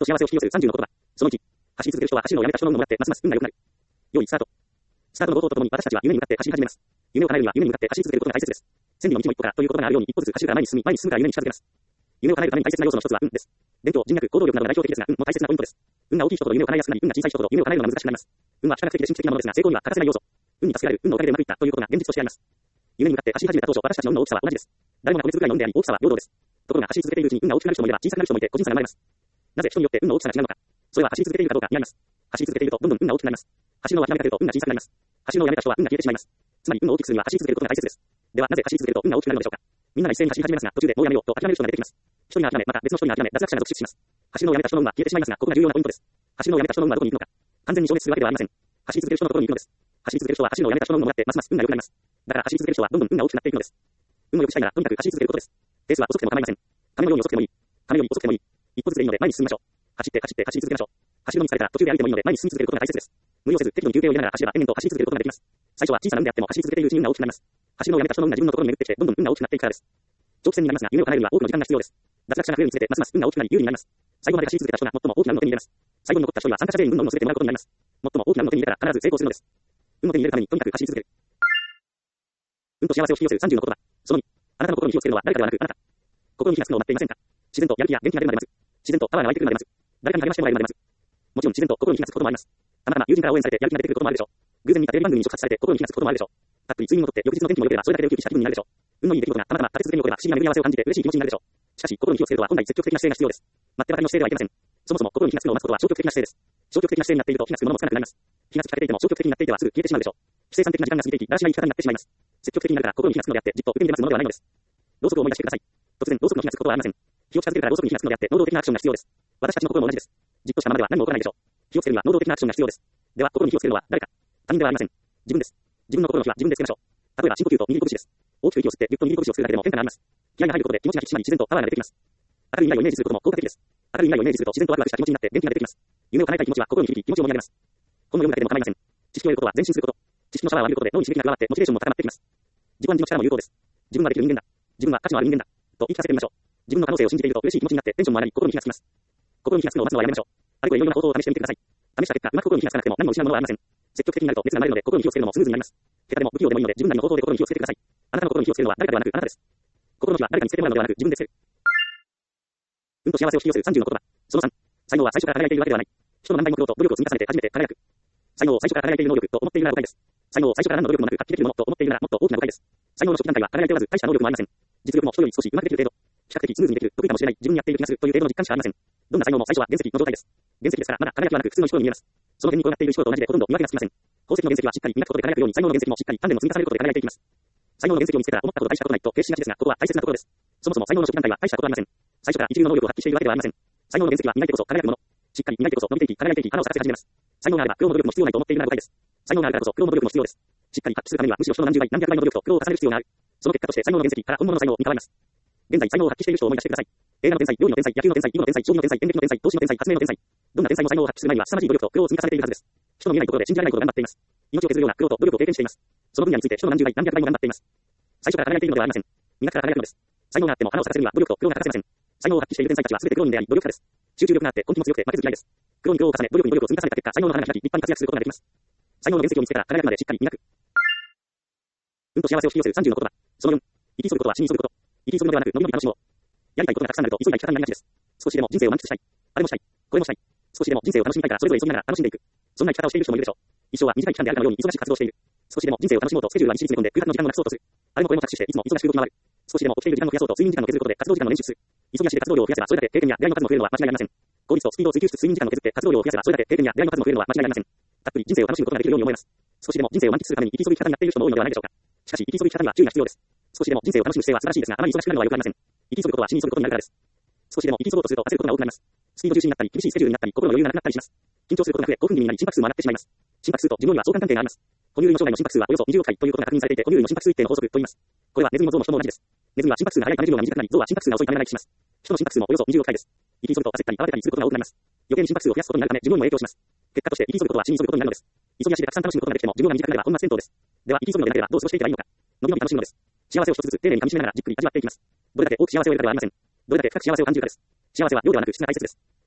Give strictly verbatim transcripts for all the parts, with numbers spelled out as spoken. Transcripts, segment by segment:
と幸せを引き寄せるさんじゅうの言葉。そのいち、走り続ける人は走るのをやめた人の運ももらってますます運が良くなる。良いスタート。スタートの冒頭とともに私たちは夢に向かって走り始めます。夢を叶えるには夢に向かって走り続けることが大切です。千里の道も一歩からという言葉があるように一歩ずつ走るから前に進み、前に進むから夢に近づけます。夢を叶えるために大切な要素の一つは運です。勉強、人脈、行動力などが代表的ですが、運も大切なポイントです。運が大きい人ほど夢を叶えやすくなり、運が小さい人ほど夢を叶えるのが難しくなります。運は非科学的で神秘的なものですが、成功には欠かせない要素。運に助けられる、運のおかげでうまくいったということが現実としてあります。夢に向かって走り始めた当初、私たちの運の大きさは同じです。誰もが骨づくらいの運であり、大きさは平等です。ところが走り続けているうちに運が大きくなる人もいれば小さくなる人もいて個人差が生まれます。なぜ人によって運の大きさが違うのか。それは走り続けているかどうかにあります。走り続けているとどんどん運が大きくなります。走るのを諦めかけると運が小さくなります。走るのをやめた人は運が消えてしまいます。つまり運を大きくするには走り続けることが大切です。ではなぜ走り続けると運が大きくなるのでしょうか。みんなが一斉に走り始めますが、途中でもうやめようと諦める人が出てきます。一人が諦め、また別の人が諦め、脱落者が続出します。走るのをやめた人の運は消えてしまいますが、ここが重要なポイントです。走るのをやめた人の運はどこに行くのか。完全に消滅するわけではありません。走り続ける人のところに行くのです。走り続ける人は走るのをやめた人の運をもらってますます運が良くなります。だから走り続ける人はどんどん運が大きくなっていくのです。運を良くしたいならとにかく走り続けることです。ペースは遅くても構いません。亀のように遅くてもいい。亀より遅くてもいい。一歩ずつでいいので前に進みましょう。走って走って走り続けましょう。走るのに疲れたら途中で歩いてもいいので前に進み続けることが大切です。無理をせず適度に休憩を入れながら走れば延々と走り続けることができます。最初は小さな運であっても走り続けているうちに運が大きくなります。走るのをやめた人の運が自分のところに巡ってきてどんどん運が大きくなっていくからです。長期戦になりますが夢を叶えるには多くの時間が必要です。脱落者が増えるにつれてますます運が大きくなり有利になります。最後まで走り続けた人が最も大きな運を手に入れます。最後に残った人には参加者全員運の運を全てもらうことになります。最も大きな運を手に入れたら必ず成功するのです。運を手に入れるためにとにかく走り続ける。運と幸せを引き寄せるさんじゅうの言葉。そのに、あなたの心に火をつけるのは誰かではなくあなた。心に火がつくのを待っていませんか。自然とやる気や元気が出るまで待つ。自然とパワーが湧いてくるまで待つ。誰かに励ましてもらえるまで待つ。もちろん自然と心に火がつくこともあります。たまたま友人から応援されてやる気が出てくることもあるでしょう。偶然見たテレビ番組に触発されて心に火がつくこともあるでしょう。たっぷり睡眠をとって翌日の天気も良ければそれだけでウキウキした気分になるでしょう。運のいい出来事がたまたま立て続けに起これば不思議な巡り合わせを感じて嬉しい気持ちになるでしょう。しかし心に火をつけるとは本来積極的な姿勢が必要です。待ってばかりの姿勢ではいけません。そもそも心に火がつくのを待つことは消極的な姿勢です。消極的な姿勢になっていると火がつくものもつかなくなります。火がつきかけていても消極的になっていてはすぐ消えてしまうでしょう。非生産的な時間が過ぎていき、だらしない生き方になってしまいます。積極的になるから心に火がつくのであってじっと受け身で待つものではないのです。ろうそくを思い出してください。突然ろうそくの火がつくことはありません。火を近づけるからろうそくに火がつくのであって能動的なアクションが必要です。私たちの心も同じです。じっとしたままでは何も起こらないでしょう。火をつけるには能動的なアクションが必要です。では心に火をつけるのは誰か。他人ではありません。自分です。自分の心の火は自分でつけましょう。例えば深呼吸と握り拳です。大きく息を吸ってぎゅっと握り拳をするだけでも変化があります。気合が入ることで気持ちが引き締まり自然とパワーが出てきます。明るい未来をイメージすることも効果的です。明るい未来をイメージすると自然とワクワクした気持ちになって元気が出てきます。夢を叶えたい気持ちは心に響き気持ちを盛り上げます。本の読むだけでも構いません。知識を得ることは前進すること。知識のパワーを浴びることで脳に刺激が加わってモチベーションも高まってきます。自己暗示の力も有効です。自分はできる人間だ。自分は価値のある人間だ。と言い聞かせてみましょう。自分の可能性を信じていると嬉しい気持ちになってテンションも上がり心に火がつきます。心に火がつくのを待つのはやめましょう。あれこれいろいろな方法を試してみてください。試した結果、うまく心に火がつかなくても何も失うものはありません。積極的になると熱が生まれるので心に火をつけるのもスムーズになります。下手でも不器用でもいいので自分なりの方法で心に火をつけてください。あなたの心に火をつけるのは誰かではなくあなたです。心の火は誰かにつけてもらうのではなく自分でつける。運と幸せを引き寄せるさんじゅうの言葉。そのさん、才能は最初から輝いているわけではない。人の何倍目標と努力を積み重ねて初めて輝く。才能を最初から輝いている能力と思っているなら誤解です。才能を最初から何の努力もなく発揮できるものと思っているならもっと大きな誤解です。才能の初期段階は輝いておらず大した能力もありません。実力も人より少しうまくできる程度。比較的スムーズにできる、得意かもしれない、自分にやっている気がするという程度の実感しかありません。どんな才能も最初は原石の状態です。原石ですからまだ輝きはなく普通の人に見えます。その点に転がっている人と同じでほとんど見分けがつきません。宝石の原石はしっかり磨くことで輝くように才能の原石もしっかり鍛錬の積み重ねることで輝いていきます。才能の原石を見つけたら思ったこと大したことないと軽視しがちですが、ここは大切なところです。そもそも才能の初期段階は大したことはありません。最初から一流の能力を発揮しているわけではありません。才能の原石は磨いてこそ輝くもの。しっかり磨いてこそ伸びていき輝いていき花を咲かせ始めます。才能があれば苦労も努力も必要ないと思っているなら誤解です。才能があるからこそ苦労も努力も必要です。しっかり発揮するためにはむしろ人の何十倍何百倍の努力と苦労を重ねる必要がある。その結果として才能の原石から本物の才能に変わります。現在才能を発揮している人を思い出してください。映画の天才、料理の天才、野球の天才、囲碁の天才、将棋の天才、演劇の天才、投資の天才、発明の天才。どんな天才も才能を発揮する前には凄まじい努力と苦労を積み重ねているはずです。人の見えないところで信じられないほど頑張っています。命を削るような苦労と努力を経験しています。その分野について人の何十倍何百倍も頑張っています。最初から輝いているのではありません。磨くから輝くのです。才能があっても花を咲かせるには努力と苦労が欠かせません。才能を発揮している天才たちは全て苦労人であり努力家です。集中力があって根気も強くて負けず嫌いです。苦労に苦労を重ね、努力に努力を積み重ねた結果、才能の花が開き、立派に活躍することができます。才能の原石を見つけたら輝くまでしっかり磨く。運と幸せを引き寄せるさんじゅうの言葉。そのよん、生き急ぐことは死に急ぐこと。生き急ぐのではなく、のびのび楽しもう。やりたいことがたくさんあると急いだ生き方になりがちです。少しでも人生を満喫したい。あれもしたい。これもしたい。少しでも人生を楽しみたいからそれぞれ急ぎながら楽しんでいく。そんな生き方をしている人もいるでしょう。一生は短い期間であるかのように忙しく活動している。少しでも人生を楽しもうとスケジュールはにしり詰め込んで空白の時間をなくそうとする。あれもこれも着手していつも忙しく動き回る。少しでも起きている時間を増やそうと睡眠時間を削ることで活動時間を捻出する。急ぎ足で活動量を増やせばそれだけ経験や出会いの数も増えるのは間違いありません。効率とスピードを追求しつつ睡眠時間を削って活動量を増やせばそれだけ経験や出会いの数も増えるのは間違いありません。たっぷり人生を楽しむことができるように思えます。少しでも人生を満喫するために生き急ぎ生き方になっている人も多いのではないでしょうか。しかし生き急ぎ生き方には注意が必要です。少しでも人生を楽しむ姿勢は素晴らしいですが、あまり忙しくなるのは良くありません。生き急ぐことは死に急ぐことになるからです。少しでも生き急ごうとすると焦ることが多くなります。スピード重視になったり、厳しいスケジュールになったり、心の余裕がなくなったりします。緊張することが増え、興奮気味になり、心拍数も上がってしまいます。心拍数と寿命には相関関係があります。哺乳類の生涯の心拍数はおよそにじゅうおく回ということが確認されていて、哺乳類の心拍数一定の法則と言います。これはネズミも象も人も同じです。ネズミは心拍数が速いため寿命が短くなり、象は心拍数が遅いため長生きします。人の心拍数もおよそにじゅうおく回です。生き急ぐと焦ったり、慌てたりすることが多くなります。余計に心拍数を増やすことになるため、寿命にも影響します。結果として生き急ぐことは死に急ぐことになるのです。急ぎ足でたくさん楽しむことができても、寿命が短くなれば本末転倒です。では、生き急ぐのでなければどう過ごしていけばいいのか。のびのび楽しむのです。幸せを一つずつ丁寧に噛み締めながらじっくり味わっていきます。どれだけ多く幸せを得るかではありません。どれだけ深く幸せを感じるかです。幸せは量ではなく質が大切です。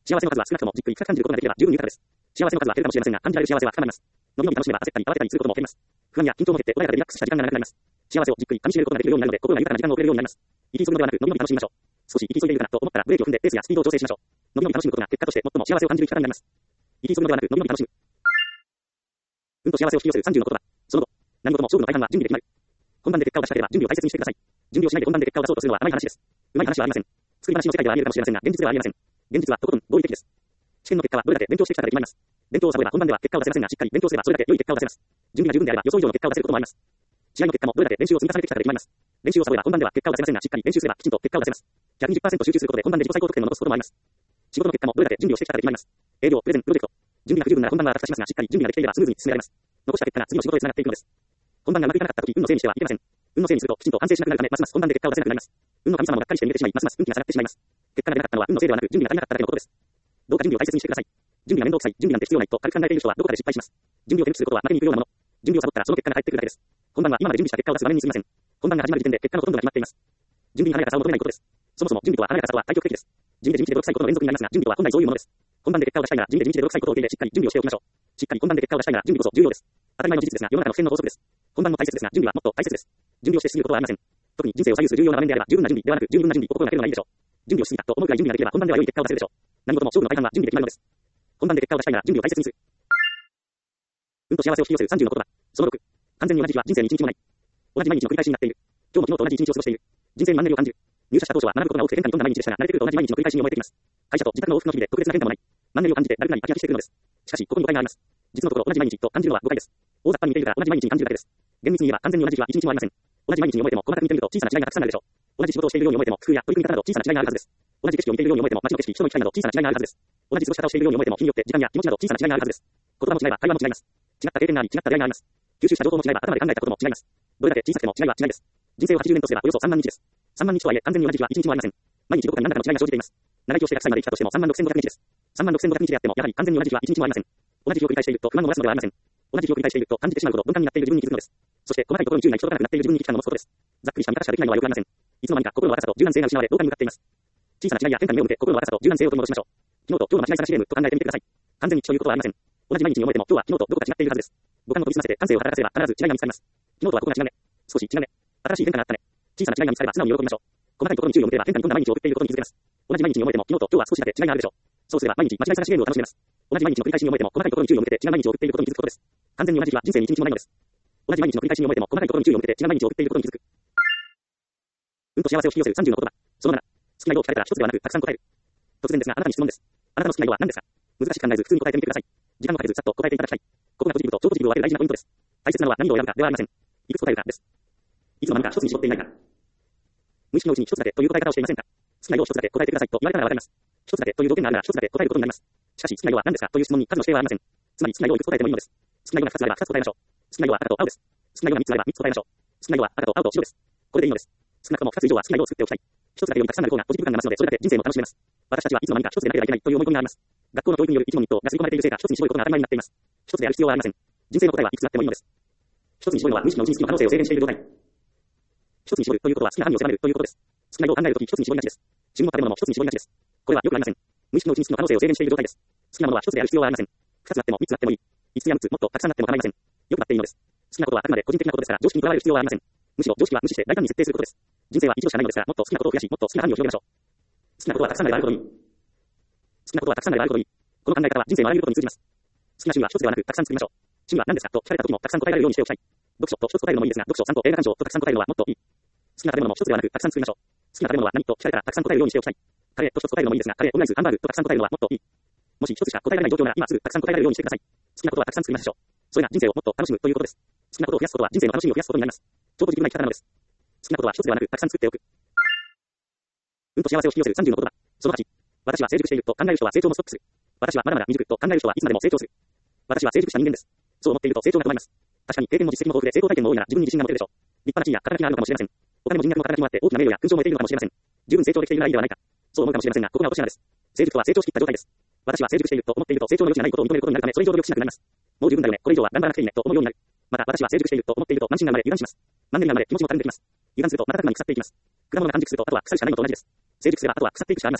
幸せの数は少なくともじっくり深く感じることができれば十分豊かです。幸せの数は減るかもしれませんが、感じられる幸せは深まります。伸び伸び楽しめば焦ったり慌てたりすることも減ります。不安や緊張も減って穏やかでリラックスした時間が長くなります。幸せをじっくり噛み締めることができるようになるので、心が豊かな時間を送れるようになります。生き急ぐのではなく、伸び伸び楽しみましょう。少し生き急いでいるかなと思ったら、ブレーキを踏んでペースやスピードを調整しましょう。伸び伸び楽しむことが結果として最も幸せを感じる生き方になります。生き急ぐのではなく、伸び伸び楽しむ。運と幸せを引き寄せるさんじゅうの言葉。その後、何事も勝負の大半は準備で決まる。本番で結果を出したければ準備を大切にしてください。準備をしないで本番で結果を出そうとするのは甘い話です。うまい話はありません。作り話の世界ではあり得るかもしれませんが、現実ではありえません。現実はとことん合理的です。試験の結果はどれだけ勉強してきたかで決まります。勉強をサボれば本番では結果を出せませんが、しっかり勉強すればそれだけ良い結果を出せます。準備が十分であれば予想以上の結果を出せることもあります。試合の結果もどれだけ練習を積み重ねてきたかで決まります。練習をサボれば本番では結果を出せませんが、しっかり練習すればきちんと結果を出せます。ひゃくにじゅっパーセント 集中することで本番で自己最高得点を残すこともあります。仕事の結果もどれだけ準備をしてきたかで決まります。営業、プレゼン、プロジェクト。準備が不十分なら本番は落下しますが、しっかり準備ができていればスムーズに進められます。残した結果が次の仕事へ繋がっていくのです。本番がうまくいかなかった時、運のせいにしてはいけません。運のせいにするときちんと反省しなくなるため、ますます本番で結果を出せなくなります。運の神様もがっかりして逃げてしまい、ますます運気が下がってしまいます。結果が出なかったのは運のせいではなく、準備が足りなかっただけのことです。どうか準備を大切にしてください。準備が面倒くさい、準備なんて必要ないと軽く考えている人はどこかで失敗します。準備を手抜きすることは負けに行くようなもの。準備をサボったらその結果が返ってくるだけです。本番は今まで準備した結果を出す場面にすぎません。本番が始まる時点で結果のほとんどが決まっています。準備に華やかさを求めないことです。そもそも準備とは華やかさとは対極的です。地味で地道で泥臭いことの連続になりますが、準備とは本来そういうものです。本番で結果を出したいなら地味で地道で泥臭いことを受け入れしっかり準備をしておきましょう。しっかり本番で結果を出したいなら準備こそ重要です。当たり前の事実ですが、世の中の自然の法則です。本番も大切ですが、準備はもっと大切です。準備をして過ぎることはありません。特に人生を左右する重要な場面であれば、十分な準備ではなく十分な準備を心がけるのがいいでしょう。準備をしすぎたと思うくらい準備ができれば本番では良い結果を出せるでしょう。何事も勝負の大半は準備で決まるのです。本番で結果を出したいなら準備を大切にする。運と幸せを引き寄せるさんじゅうの言葉。そのろく。完全に同じ日は人生に一日もない。同じ毎日の繰り返しになっている。今日も昨日と同じ一日を過ごしている。人生にマンネリを感じる。入社した当初は学ぶことが多くて変化に富んだ毎日でしたが、慣れてくると同じ毎日の繰り返しに思えてきます。会社と自宅の往復の日々で特別な変化もない。マンネリを感じてだるくなり飽き飽きしているのです。しかし、ここに誤解があります。実のところ同じ毎日と感じるのは誤解です。大雑把に見ているから同じ毎日に感じるだけです。厳密に言えば完全に同じ日は一日もありません。同じ毎日に思えても細かく見てみると小さな違いがたくさんあるでしょう。同じ仕事をしているように思えても工夫や取り組み方など小さな違いがあるはずです。同じ景色を見ているように思えても街の景色、人の行きたいなど小さな違いがあるはずです。同じ過ごし方をしているように思えても日によって時間や気持ちなど小さな違いがあるはずです。言葉も違えば会話も違います。違った経験があり、違った出会いがあります。吸収した情報も違えば頭で考えたことも違います。どれだけ小さくても違いは違いです。人生をはちじゅうねんとすればおよそさんまんにちです。さんまんにちとはいえ完全に同じ日は一日もありません。毎日どこかに何らかの違いが生じています。長生きをしてひゃくさいまで生きたとしてもさんまんろくせんごひゃくにちです。さんまんろくせんごひゃくにちであってもやはり完全に同じ日は一日もありません。同じ日を繰り返していると不満を漏らすのではありません。同じ日を繰り返していると感じてしまうほど鈍感になっている自分に気づくのです。そして細かいところに注意が行き届かなくなっている自分に危機感を持つことです。ざっくりした見方しかできないのはよくありません。いつの間にか心の若さと柔軟性が失われどこかに向かっています。小さな違いや変化に目を向け心の若さと柔軟性を取り戻しましょう。昨日と今日の間違い探しゲームと考えてみてください。完全に一緒ということはありません。同じ毎日に思えても今日は昨日とどこか違っているはずです。五感を研ぎ澄ませて感性を働かせれば必ず違いが見つかります。昨日とはここが違うね。少し違うね。新しい変化があったね。小さな違いが見つかれば素直に喜びましょう。細かいところに注意を向ければ変化に富んだ毎日を送っていることに気づけます。同じ毎日に思えても昨日と今日は少しだけ違いがあるでしょう。そうすれば毎日間違い探しゲームを楽しめます。同じ毎日の繰り返しに思えても細かいところに注意を向けて違う毎日を送っていることに気づくことです。完全に同じ日は人生に一日もないのです。同じ毎日の繰り返しに思えても細かいところに注意を向けて違う毎日を送っていることに気づく。運と幸せを引き寄せるさんじゅうの言葉。そのなな。好きな色を聞かれたら一つではなくたくさん答える。突然ですがあなたに質問です。あなたの好きな色は何ですか？難しく考えず普通に答えてみてください。時間もかけずさっと答えていただきたい。ここがポジティブと超ポジティブを分ける大事なポイントです。大切なのは何を選ぶかではありません。いくつ答えるかです。いつの間にか一つに絞っていないか。無意識のうちに一つだけという答え方をしていませんか？好きな色を一つだけ答えてくださいと言われたらわかります。一つだけという条件があるなら一つだけ答えることになります。しかし好きな色は何ですかという質問に数の指定はありません。つまり好きな色をいくつ答えてもいいのです。好きな色がふたつあればふたつ答えましょう。好きな色は赤と青です。好きな色がみっつあればみっつ答えましょう。好きな色は赤と青と白です。これでいいのです。少なくともふたつ以上は好きな色を作っておきたい。一つだけよりたくさんある方がポジティブ感が増すのでそれだけ人生も楽しめます。私たちはいつの間にか一つでなければいけないという思い込みがあります。学校の教育による一問一答が刷り込まれているせいか一つに絞ることが当たり前になっています。一つである必要はありません。人生の答えはいくつあってもいいのです。一つに絞るのは無意識のうちに好きな可能性を制限している状態。一つに絞るということは好きな範囲を狭めるということです。好きな色を考えるとき一つに絞りがちです。自分の食べ物も一つに絞りがちです。これはよくありません。無意識のうちに好きな可能性を制限している状態です。好きなものは一つである必要はありません。二つあっても三つあってもいい。五つや六つもっとたくさんあっても構いません。よくなっていいのです。好きなことはあくまで個人的なことですから常識にとらわれる必要はありません。むしろ常識は無視して大胆に設定することです。人生は一度しかないのですからもっと好きなことを増やしもっと好きな範囲を広げましょう。好きなことはたくさんあればあるほどいい。好きなことはたくさんあればあるほどいい。この考え方は人生のあらゆることに通じます。好きな趣味は一つではなくたくさん作りましょう。趣味は何ですかと聞かれた時もたくさん答えられるようにしておきたい。読書と一つ答えるのもいいですが、読書、散歩、映画鑑賞とたくさん答えるのはもっといい。好きな食べ物も一つではなくたくさん作りましょう。好きな食べ物は何と聞かれたらたくさん答えるようにしておきたい。カレーと一つ答えるのもいいですが、カレー、オムライス、ハンバーグとたくさん答えるのはもっといい。もし一つしか答えられない状況なら今すぐたくさん答えられるようにしてください。好きなことはたくさん作りましょう。それが人生をもっと楽しむということです。好きなことを増やすことは人生の楽しみを増やすことになります。超ポジティブな生き方なのです。好きなことは一つではなくたくさん作っておく。運と幸せを引き寄せるさんじゅうの言葉。そのはち。私は成熟していると考える人は成長もストップする。私はまだまだ未熟と考える人はいつまでも成長する。私は成熟した人間です。そう思っていると成長が止まります。確かに経験も実績も豊富で成功体験も多いなら自分に自信が持てるでしょう。立派な地位や肩書きがあるのかもしれません。お金も人脈も働きもあって大きな名誉や勲章も得ているのかもしれません。十分成長できているならいいではないか。そう思うかもしれませんが、ここが落とし穴です。成熟とは成長しきった状態です。私は成熟していると思っていると成長の余地がないことを認めることになるためそれ以上努力しなくなります。もう十分だよね、これ以上は頑張らなくていいねと思うようになる。また私は成熟していると思っていると慢心が生まれ油断します。マンネリが生まれ気持ちもたるんできます。油断すると瞬く間に腐っていきます。果物が完熟するとあとは腐るしかないのと同じです。成熟すればあとは腐っていくしかありません。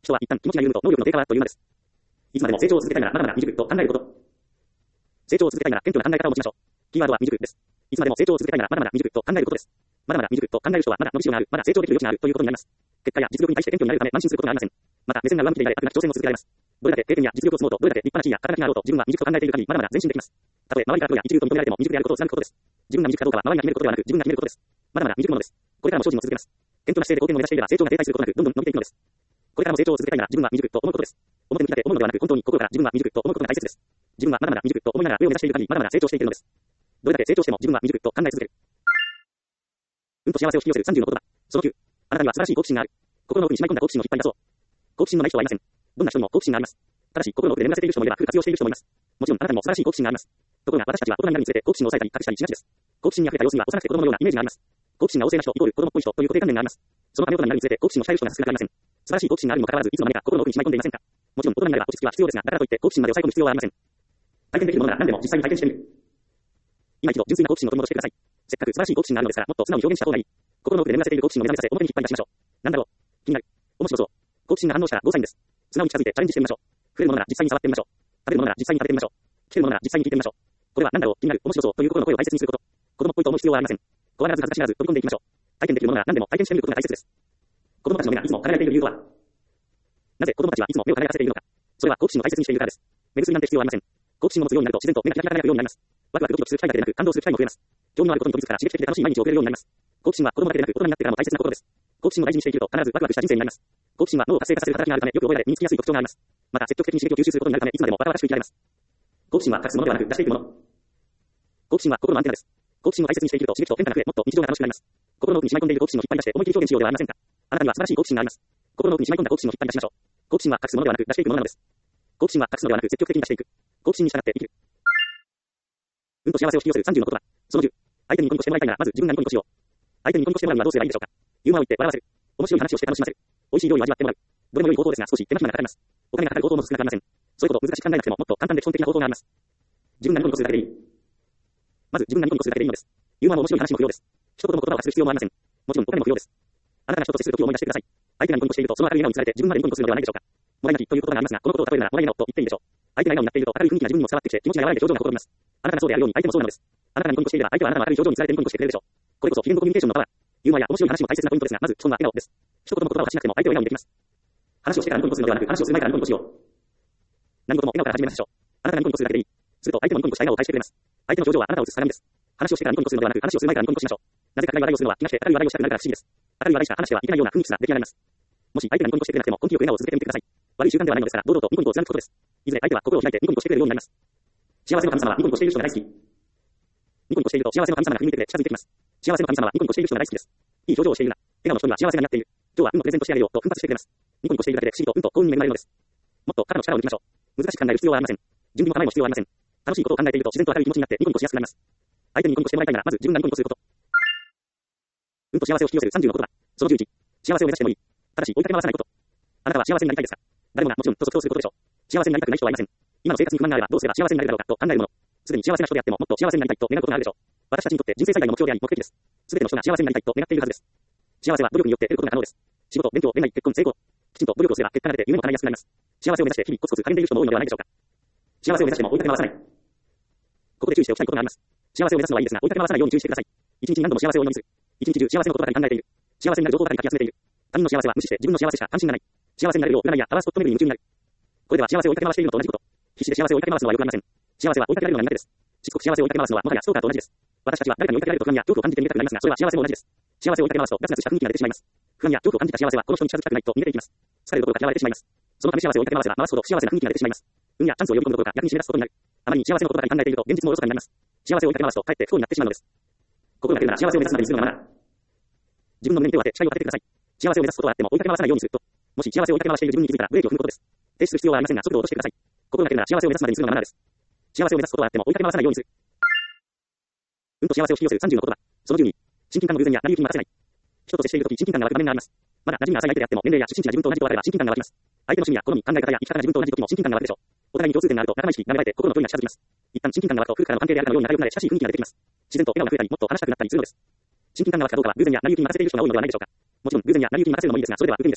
人は一旦気持ちが緩むと能力の低下はというのです。いつまでも成長を続けたいならまだまだ未熟と考えること。成長を続けたいなら謙虚な考え方を持ちましょう。キーワードは未熟です。いつまでも成長を続けたいならまだまだ未熟と考えることです。まだまだ未熟と考える人はまだ伸びしろがある、まだ成長できる余地があるということになります。結果や実力に対して謙虚になれるため慢心することがありません。また目線が上向きでいられ、飽くなき挑戦を続けられます。どれだけ経験や実力を積もうと、どれだけ立派な地位や肩書きがあろうと、自分は未熟と考えている限りまだまだ前進できます。たとえ周りからプロや一流と認められても未熟であることを貫くことです。自分が未熟かどうかは周りが決めることではなく、自分が決めることです。まだまだ未熟者です。これからも精進を続けます。謙虚な姿勢で貢献を目指していれば成長が停滞することなくどんどん伸びていくのです。これからも成長を続けたいなら自分は未熟と思うことです。表向きだけ思うのではなく本当に心から自分は未熟と思うことが大切です。自分はまだまだ未熟と思いながら上を目指している限りまだまだ成長していけるのです。どれだけ成長しても自分は未熟と考え続ける。運と幸せを引き寄せるさんじゅうの言葉。そのきゅう。あなたには素晴らしい好奇心がある。心の奥にしまい込んだ好奇心を引っ張り出そう。好奇心のない人はいません。どんな人にも好奇心があります。ただし心の奥で眠らせている人もいればフル活用している人もいます。もちろんあなたにも素晴らしい好奇心があります。ところが私たちは大人になるにつれて好奇心を抑えたり隠したりしがちです。好奇心に溢れた様子には幼くて子供のようなイメージがあります。好奇心が旺盛な人イコール子供っぽい人という固定観念があります。そのため大人になるにつれて好奇心を控える人が少なくありません。素晴らしい好奇心があるにもかかわらずいつの間にか心の奥にしまい込んでいませんか。もちろん大人になれば落ち着きは必要ですが、だからといって好奇心まで抑え込む必要はありません。体験できるものなら何でも実際に体験してみる。今一度純粋な好奇心を取り戻してください。せっかく素晴らしい好奇心があるのですからもっと素直に表現した方がいい。心の奥で眠らせている好奇心を目覚めさせ表に引っ張り出しましょう。なんだろう。気になる。面白そう。好奇心が反応したらゴーサインです。素直に近づいてチャレンジしてみましょう。触れるものなら実際に触ってみましょう。食べるものなら実際に食べてみましょう。聞けるものなら実際に聞いてみましょう。これはなんだろう、気になる、面白そうという心の声を大切にすること。子供っぽいと思う必要はありません。怖がらず恥ずかしがらず飛び込んでいきましょう。体験できるものなら何でも体験してみることが大切です。子供たちの目がいつも輝いている理由とは。なぜ子供たちはいつも目を輝かせているのか。それは好奇心を大切にしているからです。目薬なんて必要はありません。好奇心を持つようになると自然と目がキラキラ輝くようになります。ワクワクドキドキする機会だけでなく感動する機会も増えます。興味のあることに飛びつくから刺激的で楽しい毎日を送れるようになります。好奇心は子供だけでなく大人になってからも大切なことです。好奇心を大事にしていると必ずワクワクした人生になります。好奇心は脳を活性化させる働きがあるためよく覚えられ身につきやすい特徴があります。また積極的に刺激を吸収することになるためいつまでも若々しく生きられます。好奇心は隠すものではなく出していくもの。好奇心は心のアンテナです。好奇心を大切にしていると刺激と変化が増えもっと日常が楽しくなります。心の奥にしまい込んでいる好奇心を引っ張り出して思い切り表現しようではありませんか。あなたには素晴らしい好奇心があります。心の奥にしまい込んだ好奇心を引っ張り出しましょう。好奇心は隠すものではなく出していくものなのです。好奇心は隠すのではなく積極的に出していく。好奇心に従って生きる。運と幸せを引き寄せるさんじゅうの言葉。そのじゅう。相手にニコニコしてもらいたいならまず自分がニコニコしよう。相手にニコニコしてもらうにはどうすればいいでしょうか。ユーモアを言って笑わせる。面白い話をして楽しませる。美味しい料理を味わってもらう。どれも良い方法ですが少し手間暇がかかります。お金がかかる方法も少なくありません。そういうこと難しく考えなくてももっと簡単で基本的な方法があります。自分がニコニコするだけでいい。まず自分がニコニコするだけでいいのです。ユーモアも面白い話も不要です。一言の言葉を発する必要もありません。もちろんお金も不要です。あなたが人と接する時を思い出してください。相手がニコニコしているとその明るい笑顔につられて自分までニコニコするのではないでしょうか。もらい泣きという言葉がありますが、このことを例えるならもらい笑顔と言っていいでしょう。相手が笑顔になっていると明るい雰囲気が自分にも伝わってきて気持ちが和らいで表情がほころびます。あなたがそうであるように相手もそうなのです。あなたがニコニコしていれば相手はあなたの明るい表情につられてニコニコしてくれるでしょう。これこそ非言語コミュニケーションのパワー。ユーモアや面白い話も大切なポイントですが、まず基本は笑顔です。一言の言葉を発しなくても相手を笑顔にできます。話をしてからニコニコするのではなく、話をする前からニコニコしよう。何事も笑顔から始めましょう。あなたがニコニコするだけでいい。すると相手もニコニコした笑顔を返してくれます。相手の表情はあなたを映す鏡です。話をしてからニコニコするのではなく、話をする前からニコニコしましょう。なぜか暗い笑いをするのは気がして明るい笑いをしたくなるから不思議です。明るい笑いしか話してはいけないような雰囲気すら出来上がります。もし相手がニコニコしてくれなくても根気よく笑顔を続けてみてください。悪い習慣ではないのですから、堂々とニコニコを貫くことです。いずれ相手は心を開いてニコニコしてくれるようになります。幸せの神様はニコニコしている人が大好き。ニコニコしていると幸せの神様が振り向いてくれて近づいてきます。幸せの神様はニコニコしている人が大好きです。いい表情をしているな。笑顔の人には幸せが似合っている。今日は運のプレゼントしてあげようと奮発してくれます。ニコニコしているだけで不思議と運と幸運に恵まれるのです。もっと肩の力を抜きましょう。難しく考える必要はありません。準備も構えも必要はありません。楽しいことを考えていると自然と明るい気持ちになってニコニコしやすくなります。相手にニコニコしてもらいたいならまず自分がニコニコすること。運と幸せを引き寄せるさんじゅうの言葉。そのじゅういち。幸せを目指してもいい。ただし追いかけ回さないこと。あなたは幸せになりたいですか。誰もがもちろんと即答することでしょう。幸せになりたくない人はいません。今の生活に不満があればどうすれば幸せになれるだろうかと考えるもの。すでに幸せな人であってももっと幸せになりたいと願うことがあるでしょう。私たちにとって人生最大の目標であり目的です。すべての人が幸せになりたいと願っているはずです。幸せは努力によって得ることが可能です。仕事、勉強、恋愛、結婚、成功。きちんと努力をすれば結果が出て夢も叶いやすくなります。幸せを目指して日々コツコツ励んでいる人も多いのではないでしょうか。幸せを目指しても追いかけ回さない。ここで注意しておきたいことがあります。幸せを目指すのはいいですが追いかけ回さないように注意してください。一日に何度も幸せをお祈りする。一日中幸せのことばかり考えている。幸せになる情報ばかり書き集めている。他人の幸せは無視して自分の幸せしか関心がない。幸せになれるよう占いやパワースポット巡りに夢中になる。これでは幸せを追いかけ回しているのと同じこと。必死で幸せを追いかけ回すのはよくありません。幸せは追いかけられるのが苦手です。しつこく幸せを追いかけ回すのはもはやストーカーと同じです。私たちは誰かに追いかけられると不安や恐怖を感じてみたくなりますが、それは幸せも同じです。幸せを追いかけ回すとガツガツした雰囲気が出てしまいます。不安や恐怖を感じた幸せはこの人に近づきたくないと逃げていきます。疲れるどころか嫌われてしまいます。そのため幸せを追いかけ回せば回すほど幸せな雰囲気が出てしまいます。運やチャンスを呼び込むどころか逆に締め出すことになる。あまりに幸せのことばかり考えていると現実もおろそかになります。幸せを追いかけ回すとかえって不幸になってしまうのです。心がけるなら幸せを目指すまでにするのがまだ。自分の胸に手を当て誓いを立ててください。幸せを目指すことはあっても追いかけ回さないようにすると。もし幸せを追いかけ回している自分に気づいたらブレーキを踏むことです。停止する必要はありませんが速度を落としてください。心がけるなら幸せを目指すまでにするのがまだです。幸せを目指すことはあっても追いかけ回さないようにする。運と幸せを引き寄せるさんじゅうの言葉。そのじゅうに。親近感の偶然や成り行きに任せない。人と接しているとき親近感が湧く場面があります。まだ馴染みが浅い相手であっても年齢や出身地が自分と同じと分かれば親近感が湧きます。相手の趣味や好み、考え方や生き方が自分と同じときも親近感が湧くでしょう。お互いに共通点があると仲間意識が芽生えて心の距離が近づきます。一旦親近感が湧くと古くからの関係であるかのように仲良くなれ親しい雰囲気が出てきます。自然と笑顔が増えたりもっと話したくなったりするのです。親近感が湧くかどうかは偶然や成り行きに任せている人が多いのではないでしょうか。もちろん偶然や成り行きに任せるのもいいですが、それでは不便です。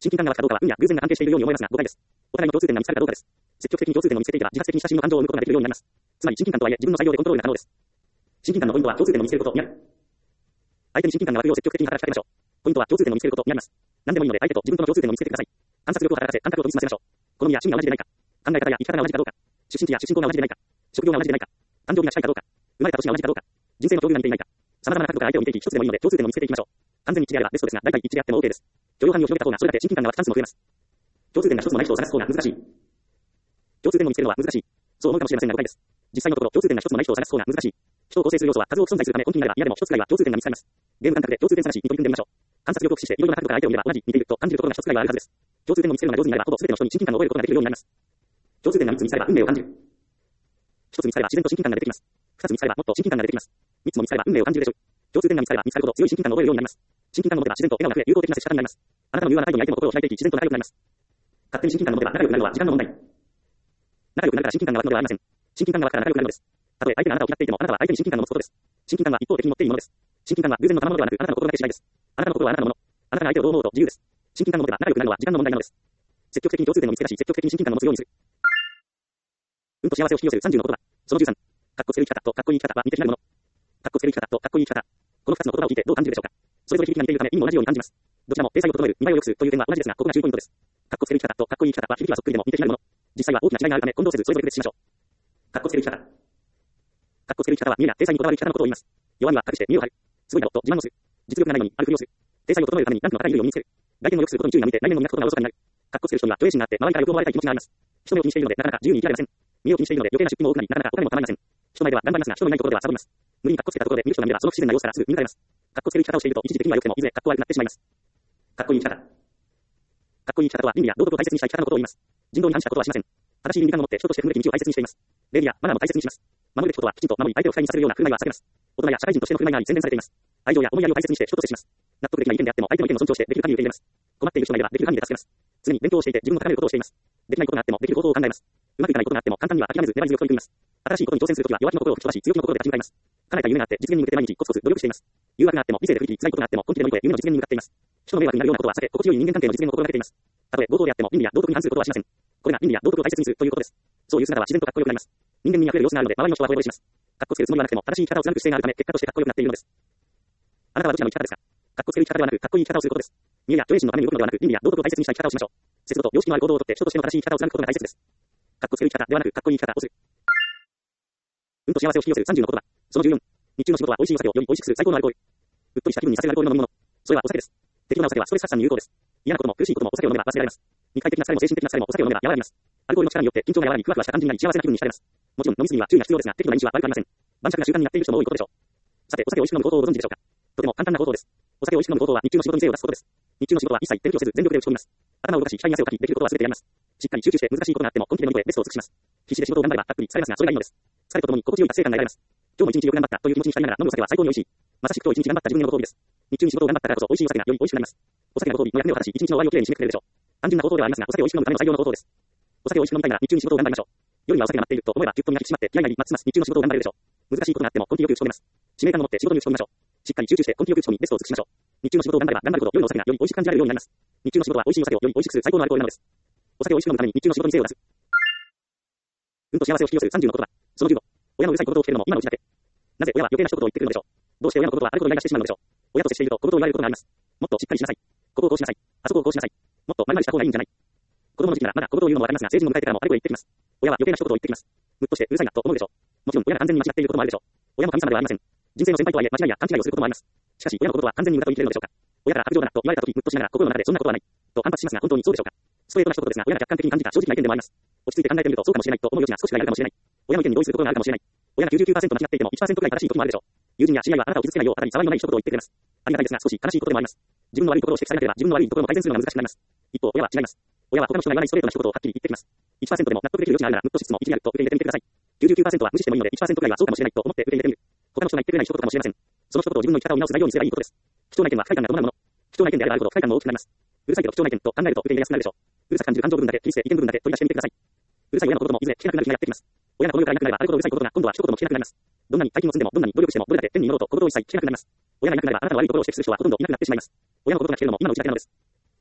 親近感が湧くかどうかは運や偶然が関係しているように思えますが、誤解です。お互いの共通点が見つかるかどうかです。積極的に共通点を見つけていけば、自発的に親しみの感情を生むことができるようになります。つまり親近感とはいえ、自分の裁量でコントロールが可能です。親近感のポイントは共通点を見つけることにある。相手に親近感が湧くよう積極的に働きかけましょう。ポイントは共通点を見つけることにあります。何でもいいので相手と自分との共通点を見つけてください。観察力を働かせ、感覚を研ぎ澄ませましょう。好みや趣味が同じでないか。考え方や生き方が同じかどうか。出身地や出身校が同じでないか。職業が同じでないか。誕生日が近いかどうか。生まれた年が同じかどうか。人生の境遇が似ていないか。様々な角度から相手を見ていき、一つでもいいので共通点を見つけていきましょう。完全に一致であればベストですが、大体一致であっても OK です。許容範囲を広げた方がそれだけ親近感が湧くチャンスも増えます。共通点が一つもない人を探す方が難しい。共通点を見つけるのは難しい。そう思うかもしれませんが誤解です。実際のところ共通点が一つもない人を探す方が難しい。人を構成する要素は数多く存在するため根気になれば嫌でも一つくらいは共通点が見つかります。ゲーム感覚で共通点探しに取り組んでみましょう。観察力を駆使していろいろな角度から相手を見れば同じ似ていると感じるところが一つくらいはあるはずです。共通点を見つけるのが上手になればほぼ全ての人に親近感を覚えることができるようになります。共通点がみっつ見つかれば運命を感じる。ひとつ見つかれば自然と親近感が出てきます。ふたつ見つかればもっと親近感が出てきます。みっつも見つかれば運命を感じるでしょう。共通点が見つかれば見つかるほど強い親近感を覚えるようになります。親近感を持てば自然と笑顔が増え友好的な接し方になります。あなたの柔和な態度に相手の心を開いていき自然と仲良くなります。勝手に親近感を持てば仲良くなるのは時間の問題。仲良くなるから親近感が湧くのではありません。親近感が湧くから仲良くなるのです。たとえ相手があなたを嫌っていてもあなたは相手に親近感を持つことです。親近感は一方的に持っていいものです。親近感は偶然の賜物ではなくあなたの心だけ次第です。あなたの心はあなたのもの。あなたが相手をどう思うと自由です。親近感を持てば仲良くなるのは時間の問題なのです。積極的に共通点を見つけ出し、積極的に親近感を持つようにする。運と幸せを引き寄せるさんじゅうの言葉。そのじゅうさん。かっこつける生き方とかっこいい生き方は似て非なるもの。かっこつける生き方とかっこいい生き方。このふたつの言葉を聞いてどう感じるでしょうか。それぞれ響きが似ているため意味も同じように感じます。どちらも体裁を整える、見栄えを良くするという点は同じですが、ここが注意ポイントです。かっこつける生き方とかっこいい生き方は響きはそっくりでも似て非なるもの。実際は大きな違いがあるため混同せずそれぞれ区別しましょう。かっこつける生き方。かっこつける生き方は見栄や体裁にこだわる生き方のことを言います。弱みは隠して見栄を張る。すごいだろと自慢をする。実力がないのにあるふりをする。体裁を整えるためにランクの高い優位を身につける。外見を良くすることに注意が向いて内面を磨くことがおろそかになる。かっこつける人には虚栄心があって周りからよく思われたい気持ちがあります。人目を気にしているのでなかなか自由に生きられません。身を気にしているので余計な出費も多くなりなかなかお金も貯まりません。人前では頑張りますが人のいないところではサボります。無理にかっこつけたところで見る人が見ればその不自然な様子からすぐ見抜かれます。かっこつける生き方をしていると一時的には良くてもいずれかっこ悪くなってしまいます。かっこいい生き方。かっこいい生き方とは倫理や道徳を大切にした生き方のことを言います。人道に反したことはしません。正しい倫理観を持って人として踏むべき道を大切にしています。礼儀やマナーも大切にします。守るべきことはきちんと守り相手を不快にさせるような振る舞いは避けます。大人や社会人としての振る舞いが洗練されています。愛情や思いやりを大切にして人と接します。納得できない意見であっても相手の意見を尊重してできる限り受け入れます。困っている人がいればできる限り助けます。常に勉強をしていて自分を高めることをしています。できないことがあってもできる方法を考えます。うまくいかないことがあっても簡単には諦めず粘り強く取り組みます。新しいことに挑戦するときは弱気の心を吹き飛ばし強気の心で立ち向かいます。叶えた夢があって実現に向けて毎日コツコツ努力しています。誘惑があっても理性で振り切り辛いことがあっても根気で乗り越え夢の実現に向かっています。人の迷惑になるようなことは避け心地よい人間関係の実現を心がけています。たとえ強盗であっても倫理や道徳に反することはしません。これが倫理や道徳を大切にするということです。そういう姿は自然とかっこよくなります。人間味に溢れる様子があるので周りの人は惚れ惚れします。かっこつけるつもりはなくても正しい生き方を貫く姿勢があるため結果としてかっこよくなっているのです。あなたはどちらの生き方ですか。かっこつける生き方ではなくかっこいい生き方をすることです。見栄や虚栄心のために動くのではなく倫理や道徳を大切にした生き方をしましょう。節度と良識のある行動をとって人としての正しい生き方を貫くことが大切です。かっこつける生き方ではなくかっこいい生き方をする。運と幸せを引き寄せるさんじゅうの言葉。そのじゅうよん。日中の仕事は美味しいお酒をより美味しくする最高のアルコール。うっとりした気分にさせるアルコールの飲み物。それはお酒です。適度なお酒はストレス発散に有効です。嫌なことも苦しいこともお酒を飲めば忘れられます。肉体的な疲れも精神的な疲れもお酒を飲めば和らぎます。アルコールの力によって緊張が和らぎふわふわした感じになり幸せな気分に浸れます。もちろん飲みすぎには注意が必要ですが適度な飲酒は悪くありません。晩酌が習慣になっている人も多いことでしょう。さてお酒を美味しく飲む方法をご存知でしょうか。とても簡単な方法です。お酒を美味しく飲む方法は日中の仕事に精を出すことです。日中の仕事は一切手抜きをせず全力で打ち込みます。頭を動かし額に汗をかきできることは全てやります。しっかり集中して難しいことがあっても根気で乗り越えベストを尽くします。必死で仕事を頑張ればたっぷり疲れますがそれがいいのです。疲れとともに心地よい達成感が得られます。今日も一日よく頑張ったという気持ちに浸りながら飲むお酒は最高に美味しい。まさしく今日一日頑張った自分へのご褒美です。日中に仕事を頑張ったからこそ美味しいお酒がより美味しくなります。お酒のご褒美の役目を果たし一日の終わりをきれいに締めくくれるでしょう。単純な方法ではありますがお酒を美味しく飲むための最良の方法です。お酒を美味しく飲みたいなら日中に仕事を頑張りましょう。夜にはお酒が待っていると思えばぎゅっと身が引き締まって気合が入りますます日中の仕事を頑張れるでしょう。難しいことがあっても根気よく打ち込みます。使命感を持って仕事に打ち込みましょう。しっかり集中して根気よく打ち込みベストを尽くしましょう。日中の仕事を頑張れば頑張るほど夜のお酒がより美味しく感じられるようになります。日中の仕事は美味しいお酒をより美味しくする最高のアルコールなのです。お酒を美味しく飲むために日中の仕事に精を出す。運と幸せを引き寄せるさんじゅうの言葉。そのじゅうご。親のうるさいことを聞けるのも今のうちだけ。なぜ親は余計な一言を言ってくるのでしょう。どうして親のことはあることをイライラしてしまうのでしょう。親と接していると小言を言われることがあります。もっとしっかりしなさい。ここをこうしなさい。あそこをこうしなさい。もっと丸々した方がいいんじゃない。子供の時期ならまだ小言を言うのもわかりますが成人を迎えてからもあれこれ言ってきます。親は余計な一言を言ってきます。むっとしてうるさいなと思うでしょう。もちろん親が完全に間違っていることもあるでしょう。親も神様ではありません。人生の先輩とはいえ間違いや勘違いをすることもあります。しかし親のことは完全に無駄と言い切れるのでしょうか。親から白状だなと言われた時ムッとしながら心の中でそんなことはないと反発しますが本当にそうでしょうか。ストレートな一言ですが親が客観的に感じた正直な意見でもあります。落ち着いて考えてみるとそうかもしれないと思う余地が少しぐらいあるかもしれない。親の意見に同意することがあるかもしれない。親が きゅうじゅうきゅうパーセント 間違っていても いちパーセント くらい正しいこともあるでしょう。友人や知り合いはあなたを傷つけないようあたり騒ぎのない一言を言ってくれます。ありがたいですが少し悲しいことでもあります。自分の悪いところを指摘されなければ自分の悪いところも改善するのが難しくなります。一方親は違います。親は他の人が言わないストレートな一言をはっきり言ってきます。いちパーセント でも納得できる余地があるならムッとしつつも一理あると受け入れてみてください。きゅうじゅうきゅうパーセント は無視してもいいので いちパーセント くらいはそうかもしれないと思って受け入れてみる。他の人が言ってくれない一言かもしれません。その一言を自分の生き方を見直す材料にすればいいことです。貴重な意見は不快感が伴うもの。貴重な意見であればあるほど不快感も大きくなります。うるさいけど貴重な意見と考えると受け入れやすくなるでしょう。うるさく感じる感情部分だけ切り捨て意見部分だけ取り出してみてください。うるさい親の言葉もいずれ聞けなくなる日がやってきます。親がこの世からいなくなればあれほどうるさいことが今度は一言も聞けなくなります。どんなに大金を積んでもどんなに努力してもどれだけ天に乗ろうと小言を一切聞けなくなります。親がいなくなればあなたの悪いところを指摘する人はほとんどいなくなってしまいます。親の言葉が聞けるのも今のうちだけなのです。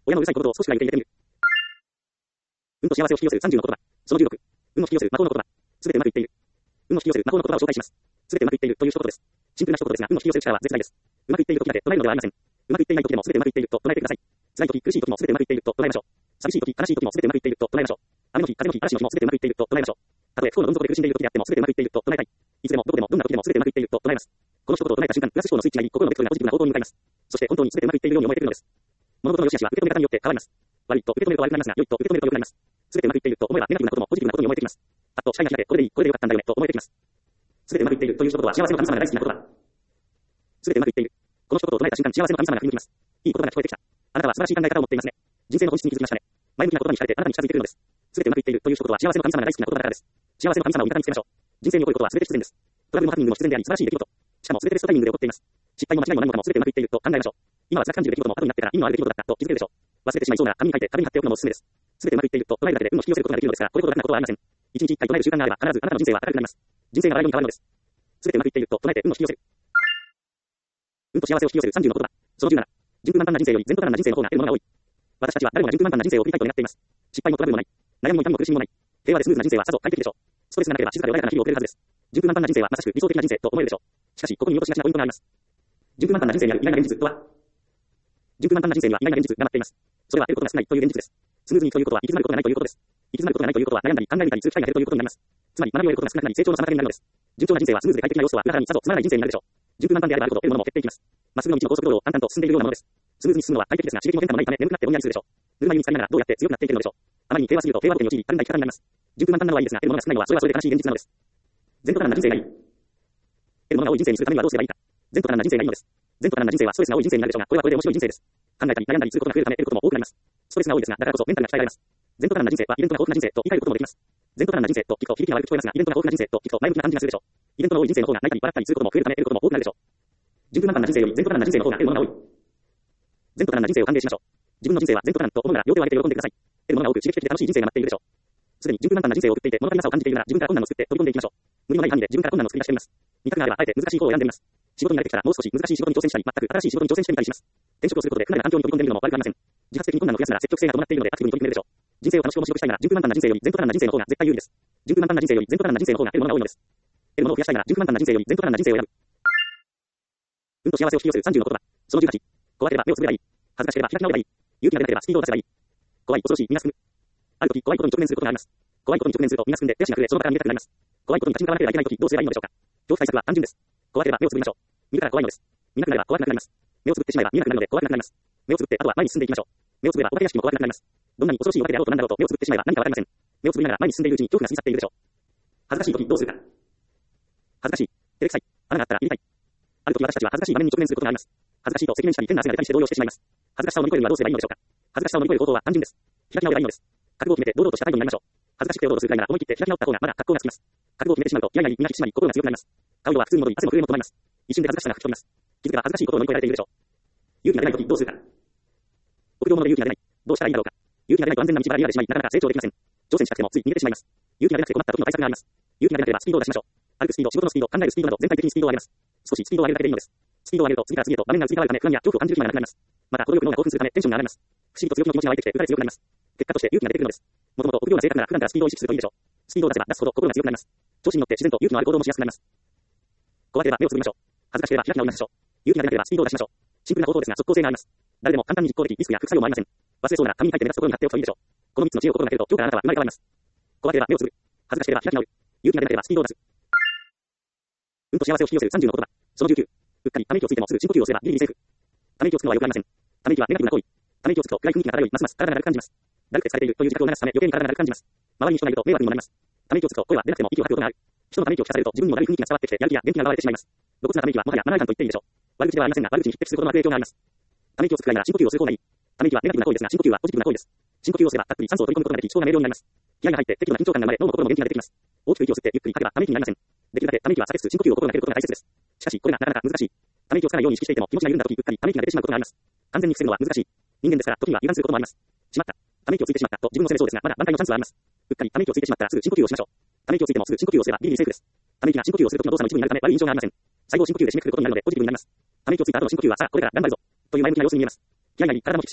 親のうるさいことを少しは言って入れてみる。運と幸せを引き寄せるさんじゅうの言葉。そのじゅうろく。運を引き寄せる魔法の言葉。すべてうまくいっている。運を引き寄せる魔法の言葉を紹介します。すべてうまくいっているという一言です。シンプルな一言ですが、運を引き寄せる力は絶大です。うまくいっている時だけ捉えるのではありません。うまくいっていない時でもすべてうまくいっていると捉えてください。辛い時、苦しい時もすべてうまくいっていると捉えましょう。寂しい時、悲しい時もすべてうまくいっていると捉えましょう。雨の日、風の日、嵐の日もすべてうまくいっていると捉えましょう。たとえ不幸のどん底で苦しんでいる時であってもすべてうまくいっていると捉えたい。いつでもどこでもどんな時でもすべてうまくいっていると捉えます。この一言を唱えた瞬間、プラス思考のスイッチが入り、心のベクトルがポジティブな方向に向かいます。そして本当にすべてうまくいっているように思えてくるのです。物事の良し悪しは受け止め方によって変わります。悪いと受け止めると悪くなりますが、良いと受け止めると良くなります。すべてうまくいっていると思えばネガティブなこともポジティブなことに思えてきます。パッと視界が開けて、これでいい、これでよかったんだよねと思えてきます。すべてうまくいっているという一言は幸せの神様が大好きな言葉。すべてうまくいっている。この一言を唱えた瞬間、幸せの神様が振り向きます。いい言葉が聞こえてきた。あなたは素晴らしい考え方を持っていますね。人生の本質に気づきましたね。前向きな言葉に惹かれてあなたに近づいているのです。すべてうまくいっているという一言は幸せの神様が大好きな言葉だからです。幸せの神様を味方につけましょう。人生に起こることはすべて必然です。トラブルもハプニングも必然であり、素晴らしい出来事。しかもすべてベストタイミングで起こっています。失敗も間違いも何もかもすべてうまくいっていると考えましょう。今は辛く感じる出来事も後になってから意味のある出来事だったと気づけるでしょう。忘れてしまいそうなら紙に書いて壁に貼っておくのもおすすめです。すべてうまくいっていると捉えるだけで運を引き寄せることができるのですから、これほど楽なことはありません。一日一回唱える習慣があれば必ずあなたの人生は明るくなります。人生が笑いに変わるのです。すべてうまくいっていると唱えて運を引き寄せる。運と幸せを引き寄せるさんじゅうの言葉。そのじゅうなな。順風満帆な人生より全途端な人生の方が得るものが多い。私たちは誰もが順風満帆な人生を送りたいと願っています。失敗もトラブルもない。悩みも痛みも苦しみもない。平和でスムーズな人生はさぞ快適でしょう。ストレスがなければ静かで穏やかな日々を送れるはずです。順風満帆な人生はまさしく理想的な人生と思えるでしょう。しかし、ここに見落としがちなポイントがあります。順風満帆な人生にある意外な現実とは、順風満帆な人生には意外な現実が待っています。それは得ることが少ないという現実です。スムーズにということは行き詰まることがないということです。行き詰まることがないということは悩んだり考えたりする機会が減るということになります。つまり学びを得ることが少なくなり成長の妨げになるのです。順調な人生はスムーズで快適な要素は裏腹にさぞつまらない人生になるでしょう。順風満帆であればあるほど得るものも減っていきます。まっすぐの道の高速道路を淡々と進んでいるようなものです。スムーズに進むのは快適ですが刺激も変化もないため眠くなってぼんやりするでしょう。ぬるま湯に浸かりながらどうやって強くなっていけるのでしょう。あまりに平和すぎると平和ボケに陥り、たるんだ生き方になります。順風満帆なのはいいですが、得るものが少ないのはそれはそれで悲しい現実なのです。全途端な人生がいい。得るものが多い人生にするためにはどうすればいいか。全途端な人生がいいのです。全途端な人生はストレスが多い人生になるでしょうが、これはこれで面白い人生です。考えたり悩んだりすることが増えるため得ることも多くなります。ストレスが多いですが、だからこそメンタルが鍛えられます。全途端な人生はイベントが豊富な人生と言い換えることもできます。全途端な人生と聞くと響きが悪く聞こえますが、イベントが豊富な人生と聞くと前向きな感じがするでしょう。イベントの多い人生の方が泣いたり笑ったりすることも増えるため得ることも多くなるでしょう。順風満帆な人生より全途端な人生の方が得るものが多い。全途端な人生を歓迎しましょう。自分の人生は全途端と思うなら両手を上げて喜んでください。得るものが多く刺激的で楽しい人生が待っているでしょう。すでに順風満帆な人生を送っていて物足りなさを感じているなら自分から困難を作って飛び込んでいきましょう。無理のない範囲で自分から困難を作り出しています。二択があればあえて難しい方を選んでみます。仕事に慣れてきたらもう少し難しい仕事に挑戦したり、全く新しい仕事に挑戦してみたりします。転職をすることで不慣れな環境に飛び込んでみるのも悪くありません。自発的に困難を増やすなら積極性が伴っているのでアクティブに取り組めるでしょう。人生を楽しく面白くしたいなら順風満帆な人生より全途端な人生の方が絶対有利です。順風満帆な人生より全途端な人生の方が得るものが多いのです。得るものを増やしたいなら順風満帆な人生より全途端な人生を選ぶ。運と幸せを引き寄せるさんじゅうの言葉。そのじゅうはち。怖ければ目をつぶればいい。恥ずかしければ開き直ればいい。勇気が出なければスピードを出せばいい。怖い、恐ろしい、身がすくむ。ある時怖いことに直面することがあります。怖いことに直面すると身がすくんで手足が震えその場から逃げたくなります。怖いことに立ち向かわなければいけない時どうすればいいのでしょうか。恐怖対策は単純です。怖ければ目をつぶりましょう。見るから怖いのです。見なくなれば怖くなくなります。目をつぶってしまえば見えなくなるので怖くなくなります。目をつぶってあとは前に進んでいきましょう。目をつぶればお化け屋敷も怖くなくなります。どんなに恐ろしいお化けであろうとなんだろうと目をつぶってしまえば何かわかりません。目をつぶりながら前に進んでいるうちに恐怖が過ぎ去っているでしょう。恥ずかしい時どうするか。恥ずかしい、照れくさい、穴があったら入れたい。ある時私たちは恥ずかしい場面に直面することがあります。恥ずかしいと赤面したり変な汗が出たりして動揺してしまいます。恥ずかしさを乗り越えるにはどうすればいいのでしょうか。恥ずかしさを乗り越える方法は単純です。開き直ればいいのです。覚悟を決めて堂々とした態度になりましょう。恥ずかしくて堂々するくらいなら思い切って開き直った方がまだ格好がつきます。覚悟を決めてしまうとやや身が引き締まり心が強くなります。顔色は普通に戻り汗も震えも止まります。一瞬で恥ずかしさが吹き飛びます。気づけば恥ずかしいことを乗り越えられているでしょう。勇気が出ない時どうするか。臆病者で勇気が出ない。どうしたらいいんだろうか。勇気が出ないと安全な道から離れてしまいなかなか成長できません。挑戦したくてもつい逃げてしまいます。勇気が出なくて困った時の対策があります。勇気が出なければスピードを出しましょう。歩くスピード、仕事のスピード、考えるスピードなど全体的にスピードを上げます。少しスピードを上げるだけでいいのです。スピードを上げると次から次へと場面が移り変わるため不安や恐怖を感じる暇がなくなります。また程よく脳が興奮するためテンションが上がります。不思議と強気の気持ちが湧いてきて打たれ強くなります。結果として勇気が出てくるのです。もともと臆病な性格なら普段からスピードを意識するといいでしょう。スピードを出せば出すほど心が強くなります。調子に乗って自然と勇気のある行動もしやすくなります。怖ければ目をつぶりましょう。恥ずかしければ開き直りましょう。勇気が出なければスピードを出しましょう。シンプルな方法ですが即効性があります。誰でも簡単に実行できリスクや副作用もありません。忘れそうなら紙に書いて目立つところに貼っておくといいでしょう。このみっつの知恵を心がけると今日からあなたは生まれ変わります。怖ければ目をつぶる。恥ずかしければ開き直る。勇気が出なければスピードを出す。運と幸せを引き寄せるさんじゅうの言葉。そのじゅうきゅう。うっかりため息をついてもすぐ深呼吸をすればギリギリセーフ。ため息をつくのは良くありません。ため息はネガティブな行為。ため息をつくと暗い雰囲気が漂いますます体がだるく感じます。だるくて疲れているという自覚を流すため余計に体がだるく感じます。周りに人がいると迷惑にもなります。ため息をつくと声は出なくても息を吐くことがある。人のため息を聞かされると自分にも悪い雰囲気が伝わってきてやる気や元気が奪われてしまいます。露骨なため息はもはやマナー違反と言っていいでしょう。悪口ではありませんが悪口に匹敵することのある影響があります。ため息をつくくらいなら深呼吸をする方がいい。ため息はネガティブな行為ですが深呼吸はポジティブな行為です。深呼吸をすればたっぷり酸素を取り込むことができ思考が明瞭になります。気合が入って適度な緊張感が生まれ脳も心も元気が出てきます。大きく息を吸ってゆっくり吐けばため息になりません。できるだけため息は避けつつ深呼吸を心がけることが大切です。しかしこれがなかなか難しい。ため息をつかないように意識していても気持ちが緩んだ時うっかりため息が出てしまうことがあります。完全に防ぐのは難しい。人間ですから時には油断することもあります。しまった。ため息をついてしまったと自分を責めそうですがまだ挽回のチャンスはあります。うっかりため息をついてしまったらすぐ深呼吸をしましょう。ため息をついてもすぐ深呼吸をすればギリギリセーフです。ため息が深呼吸をする時の動作の一部になるため悪い印象がありません。最後深呼吸で締めくくることになるのでポジティブになります。ため息をついた後の深呼吸はさあこれから頑張るぞという前向きな様子に見えます。気合が入り体も引き締まる。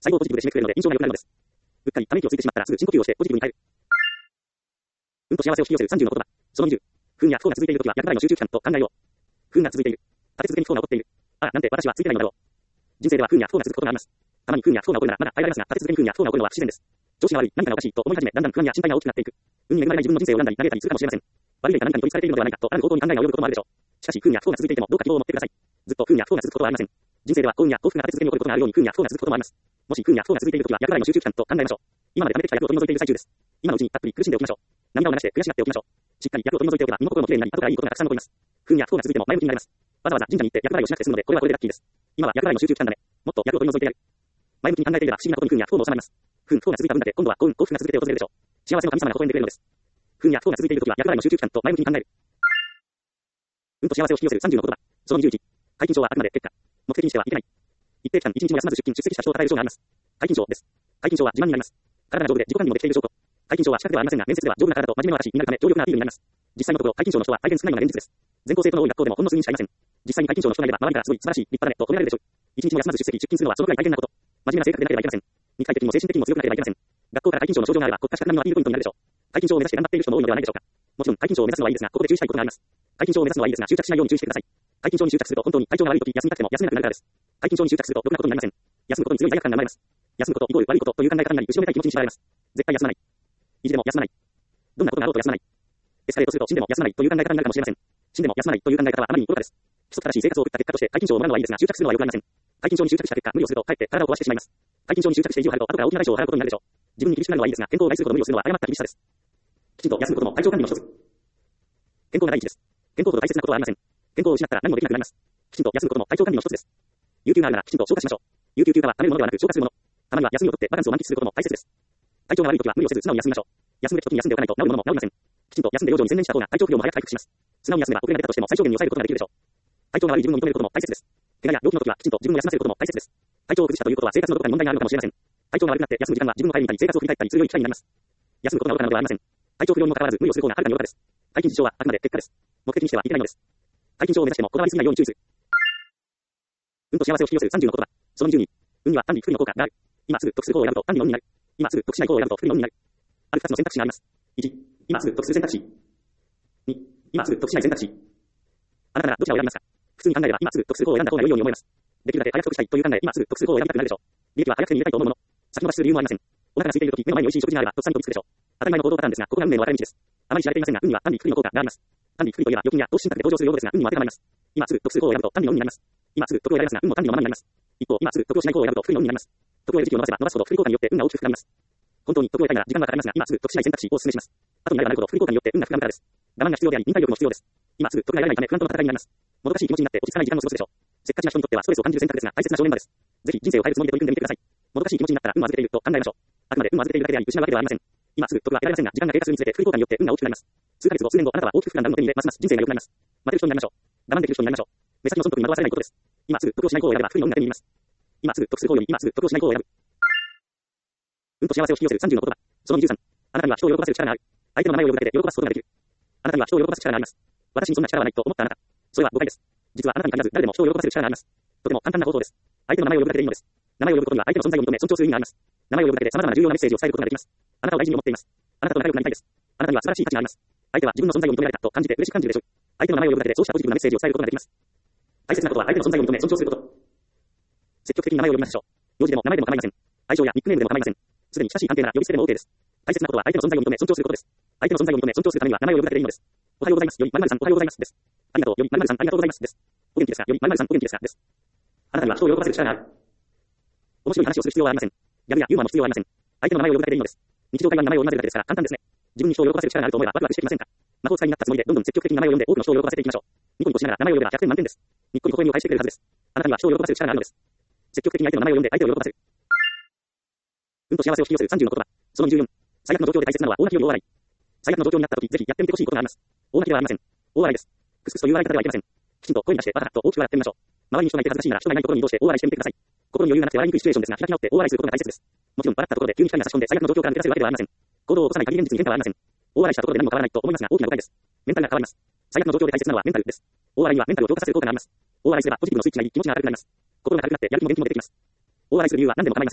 細胞ポジティブで締めくくれるので印象が良くなるのです。うっかりため息をついてしまったらすぐ深呼吸をしてポジティブに変える。運と幸せを引き寄せるさんじゅうの言葉。そのにじゅう。不運や不幸が続いているときは厄払いの集中期間と考えよう。不運が続いている。立て続けに不幸が起こっている。ああ、なんて私はついてないのだろう。人生では不運や不幸が続くことがあります。たまに不運や不幸が起こるならまだ耐えられますが、立て続けに不運や不幸が起こるのは不自然です。調子が悪い、何かがおかしいと思い始め、だんだん不安や心配が大きくなっていく。運に恵まれない自分の人生を選んだり嘆いたりするかもしれません。悪いか何かに取り憑かれているのではないかとある方向に考えが及ぶこともあるでしょう。しかし不運や不幸が続いていてもどうか希望を持ってください。ずっと不運や不幸が続くことはありません。人生では幸運や幸福が立て続けに起こることがあるように不運や不幸が続くこともあります。もし不運や不幸が続いているときは厄払いの集中期間と考えましょう。今まで溜めてきた厄を取り除いている最中です。今のうちにたっぷり苦しんでおきましょう。涙を流して悔しがっておきましょう。しっかり厄を取り除いておけば身も心もきれいになり後からいいことがたくさん残ります。不運や不幸が続いても前向きになれます。わざわざ神社に行って厄払いをしなくて済むのでこれはこれでラッキーです。今は厄払いの集中期間だね。もっと厄を取り除いてやる。前向きに考えていれば不思議なことに不運や不幸も収まります。不運不幸が続いた分だけ今度は幸運幸福が続けて訪れるでしょう。幸せの神様が微笑んでくれるのです。不運や不幸が続いているときは厄払いの集中期間と前向きに考える。運と幸せを引き寄せるさんじゅうの言葉。そのにじゅういち。解禁症はあくまで結果。目的にしてはいけない。一定期間一日も休まず出勤出席した人を称える症があります。解禁症です。解禁症は自慢になります。体が丈夫で自己管理もできている証拠。解禁症は資格ではありませんが面接では丈夫な体と真面目な私になるため強力なアピールになります。実際のところ解禁症の人は大変少ないのが現実です。全校生徒の多い学校でもほんの数人しかいません。実際に解禁症の人がいれば周りからすごい素晴らしい立派だねと褒められるでしょう。一日も休まず出席出勤するのはそのくらい大変なこと。真面目な性格でなければいけません。肉体的にも精神的にも強くなければいけません。学校から解禁症の症状があれば国家資格並みのアピールポイントになるでしょう。解禁症を目指して頑張っている人も多いのではないでしょうか。もちろん解禁症を目指すのはいいですがここで注意したいことがあります。解禁症を目指すのはいいですが執着しないように注意してください。解禁症に執着すると本当に体調が悪いとき休みたくても休めなくなるからです。解禁症に執着するとろくなことになりません。休むことに強い罪悪感が生まれます。休むことイコール悪いことという考え方になり後ろめたい気持ちに縛られます。絶対休まない。意地でも休まない。どんなことがあろうと休まない。エスカレートすると死んでも休まないという考え方になるかもしれません。死んでも休まないという考え方はあまりに愚かです。規則正しい生活を送った結果として解禁症をもらうのはいいですが執着するのは良くありません。解禁症に執着した結果無理をするとかえって体を壊してしまいます。解禁症に執着して意地を張ると後から大きな代償を払うことになるでしょう。自分に厳しくなるのはいいですが健康を害するほど無理をするのは誤った厳しさです。きちんと休むことも体調管理の一つ。健康が第一です。健康ほど大切なことはありません。健康を失ったら何もできなくなります。きちんと休むことも体調管理の一つです。有給があるならきちんと消化しましょう。有給休暇は貯めるものではなく消化するもの。たまには休みを取ってバカンスを満喫することも大切です。体調が悪いときは無理をせず素直に休みましょう。休むべきときに休んでおかないと治るものも治りません。きちんと休んで養生に専念した方が体調不良も早く回復します。素直に休めば遅れが出たとしても最小限に抑えることができるでしょう。体調が悪い自分を認めることも大切です。怪我や病気のときはきちんと自分を休ませることも大切です。体調を崩したということは生活のどこかに問題があるのかもしれません。体調が悪くなって休む時間は自分の帰りみたり生活を振り返ったりする良い機会になります。休むことが愚かなのではありません。体調不良にもかかわらず無理をする方がはるかに愚かです。解禁事情はあくまで結果です。目的にしてはいけないのです。解禁症を目指してもこだわりすぎないように注意する。運と幸せを引き寄せるさんじゅうの言葉。そのにじゅうに。運には単に不利の効果がある。今すぐ得する方を選ぶと単にオンになる。今すぐ得しない方を選ぶと不利のオンになる。あるふたつの選択肢があります。いち、今すぐ得する選択肢。に、今すぐ得しない選択肢。あなたならどちらを選びますか。普通に考えれば今すぐ得する方を選んだ方が良いように思います。できるだけ早く得したいという考え、今すぐ得する方を選びたくなるでしょう。利益は早く手に入れたいと思うもの。先延ばしする理由もありません。お腹が空いているとき、目の前に美味しい食事があればとっさに飛びつくでしょう。当たり前の行動パターンですが、ここが運命の分かれ道です。あまり知られていませんが、運には単に不利の効果があります。単に不利といえば預金や投資信託で登場する用語ですが、運にも当てはまります。今すぐ得する方を選ぶと単にオンになります。今すぐ得を選びますが、運も単にのままになります。一方、今すぐ得をしない方を選ぶと不利のオンになります。得を得る時期を伸ばせば伸ばすほど不利効果によって運が大きく膨らみます。本当に得を得たいなら時間がかかりますが、今すぐ得しない選択肢をお勧めします。後になればなるほど不利効果によって運が膨らむからです。我慢が必要であり、忍耐力も必要です。今すぐ得が得られないため不安との戦いになります。もどかしい気持ちになって落ち着かない時間を過ごすでしょう。せっかちな人にとってはストレスを感じる選択ですが、大切な正念場です。ぜひ人生を変えるつもりで取り組んでみてください。もどかしい気持ちになったら運を預けていると考えましょう。あくまで運を預けているだけであり失うわけではありません。今すぐ得は得られませんが、時間が経過するにつれて不利効果によって運が大きくなります。数ヶ月後、数年後、あなたは大きく膨らんだ運を手に入れ、ますます人生が良くなります。待てる人になりましょう。我慢できる人になりましょう。目先の損得に惑わされないことです。今すぐ得をしない方を選べば不利の運が手に入ります。今すぐ得する方より今すぐ得をしない方を選ぶ。運と幸せを引き寄せるさんじゅうの言葉。そのにじゅうさん。あなたには人を喜ばせる力がある。相手の名前を呼ぶだけで喜ばすことができる。あなたには人を喜ばす力があります。私にそんな力はないと思ったあなた。それは誤解です。実はあなたに限らず誰でも人を喜ばせる力があります。とても簡単な方法です。相手の名前を呼ぶだけでいいのです。名前を呼ぶことには相手の存在を認め尊重する意味があります。名前を呼ぶだけで様々な重要なメッセージを伝えることができます。あなたを大事に思っています。あなたと仲良くなりたいです。あなたには素晴らしい価値があります。相手は自分の存在を認められたと感じて嬉しく感じるでしょう。相手の名前を呼ぶだけでそうしたポジティブなメッセージを伝えることができます。大切なことは相手の存在を認め尊重すること。積極的に名前を呼びましょう。名字でも名前でも構いません。愛称やニックネームでも構いません。すでに親しい関係なら呼び捨てでも OK です。大切なことは相手の存在を認め尊重することです。相手の存在を認め尊重するためには名前を呼ぶだけでいいのです。おはようございます。より〇〇さんおはようございますです。ありがとうより〇〇さんありがとうございますです。お元気ですかより〇〇さんお元気ですかです。あなたには人を喜ばせる力がある。面白い話をする必要はありません。ギャグやユーモアも必要はありません。相手の名前を呼ぶだけでいいのです。日常会話に名前を呼ぶだけですから簡単ですね。自分に人を喜ばせる力があると思えばワクワクしてきませんか。魔法使いになったつもりでどんどん積極的に名前を呼んで多くの人を喜ばせていきましょう。ニコニコしながら名前を呼べばひゃくてん満点です。ニッコニコ声を返してくれるはずです。あなたには人を喜ばせる力があるのです。積極的に相手の名前を呼んで相手を喜ばせる。運と幸せを引き寄せるさんじゅうの言葉。そのにじゅうよん。最悪の状況で大切なのは大泣きより大笑い。最悪の状況になった時ぜひやってみてほしいことがあります。大泣きではありません。大笑いです。クスクスという笑い方ではいけません。きちんと声に出してわははと大きく笑ってみましょう。周りに人がいて恥ずかしいなら人がいないところに移動して大笑いしてみてください。心に余裕がなくて笑いにくいシチュエーションですが開き直って大笑いすることが大切です。もちろん笑ったところで急に光が差し込んで最悪の状況から抜け出せるわけではありません。行動を起こさない限り現実に変化はありません。大笑いしたところで何も変わらないと思いますが大きな誤解です。メンタルが変わります。最悪の状況で大切なのはメンタルです。大笑いにはメンタルを強化させる効果があります。大笑いすればポジティブのスイッチが入り気持ちが明るくなります。心が軽くなってやる気も元気も出てきます。大笑いする理由は何でも構いません。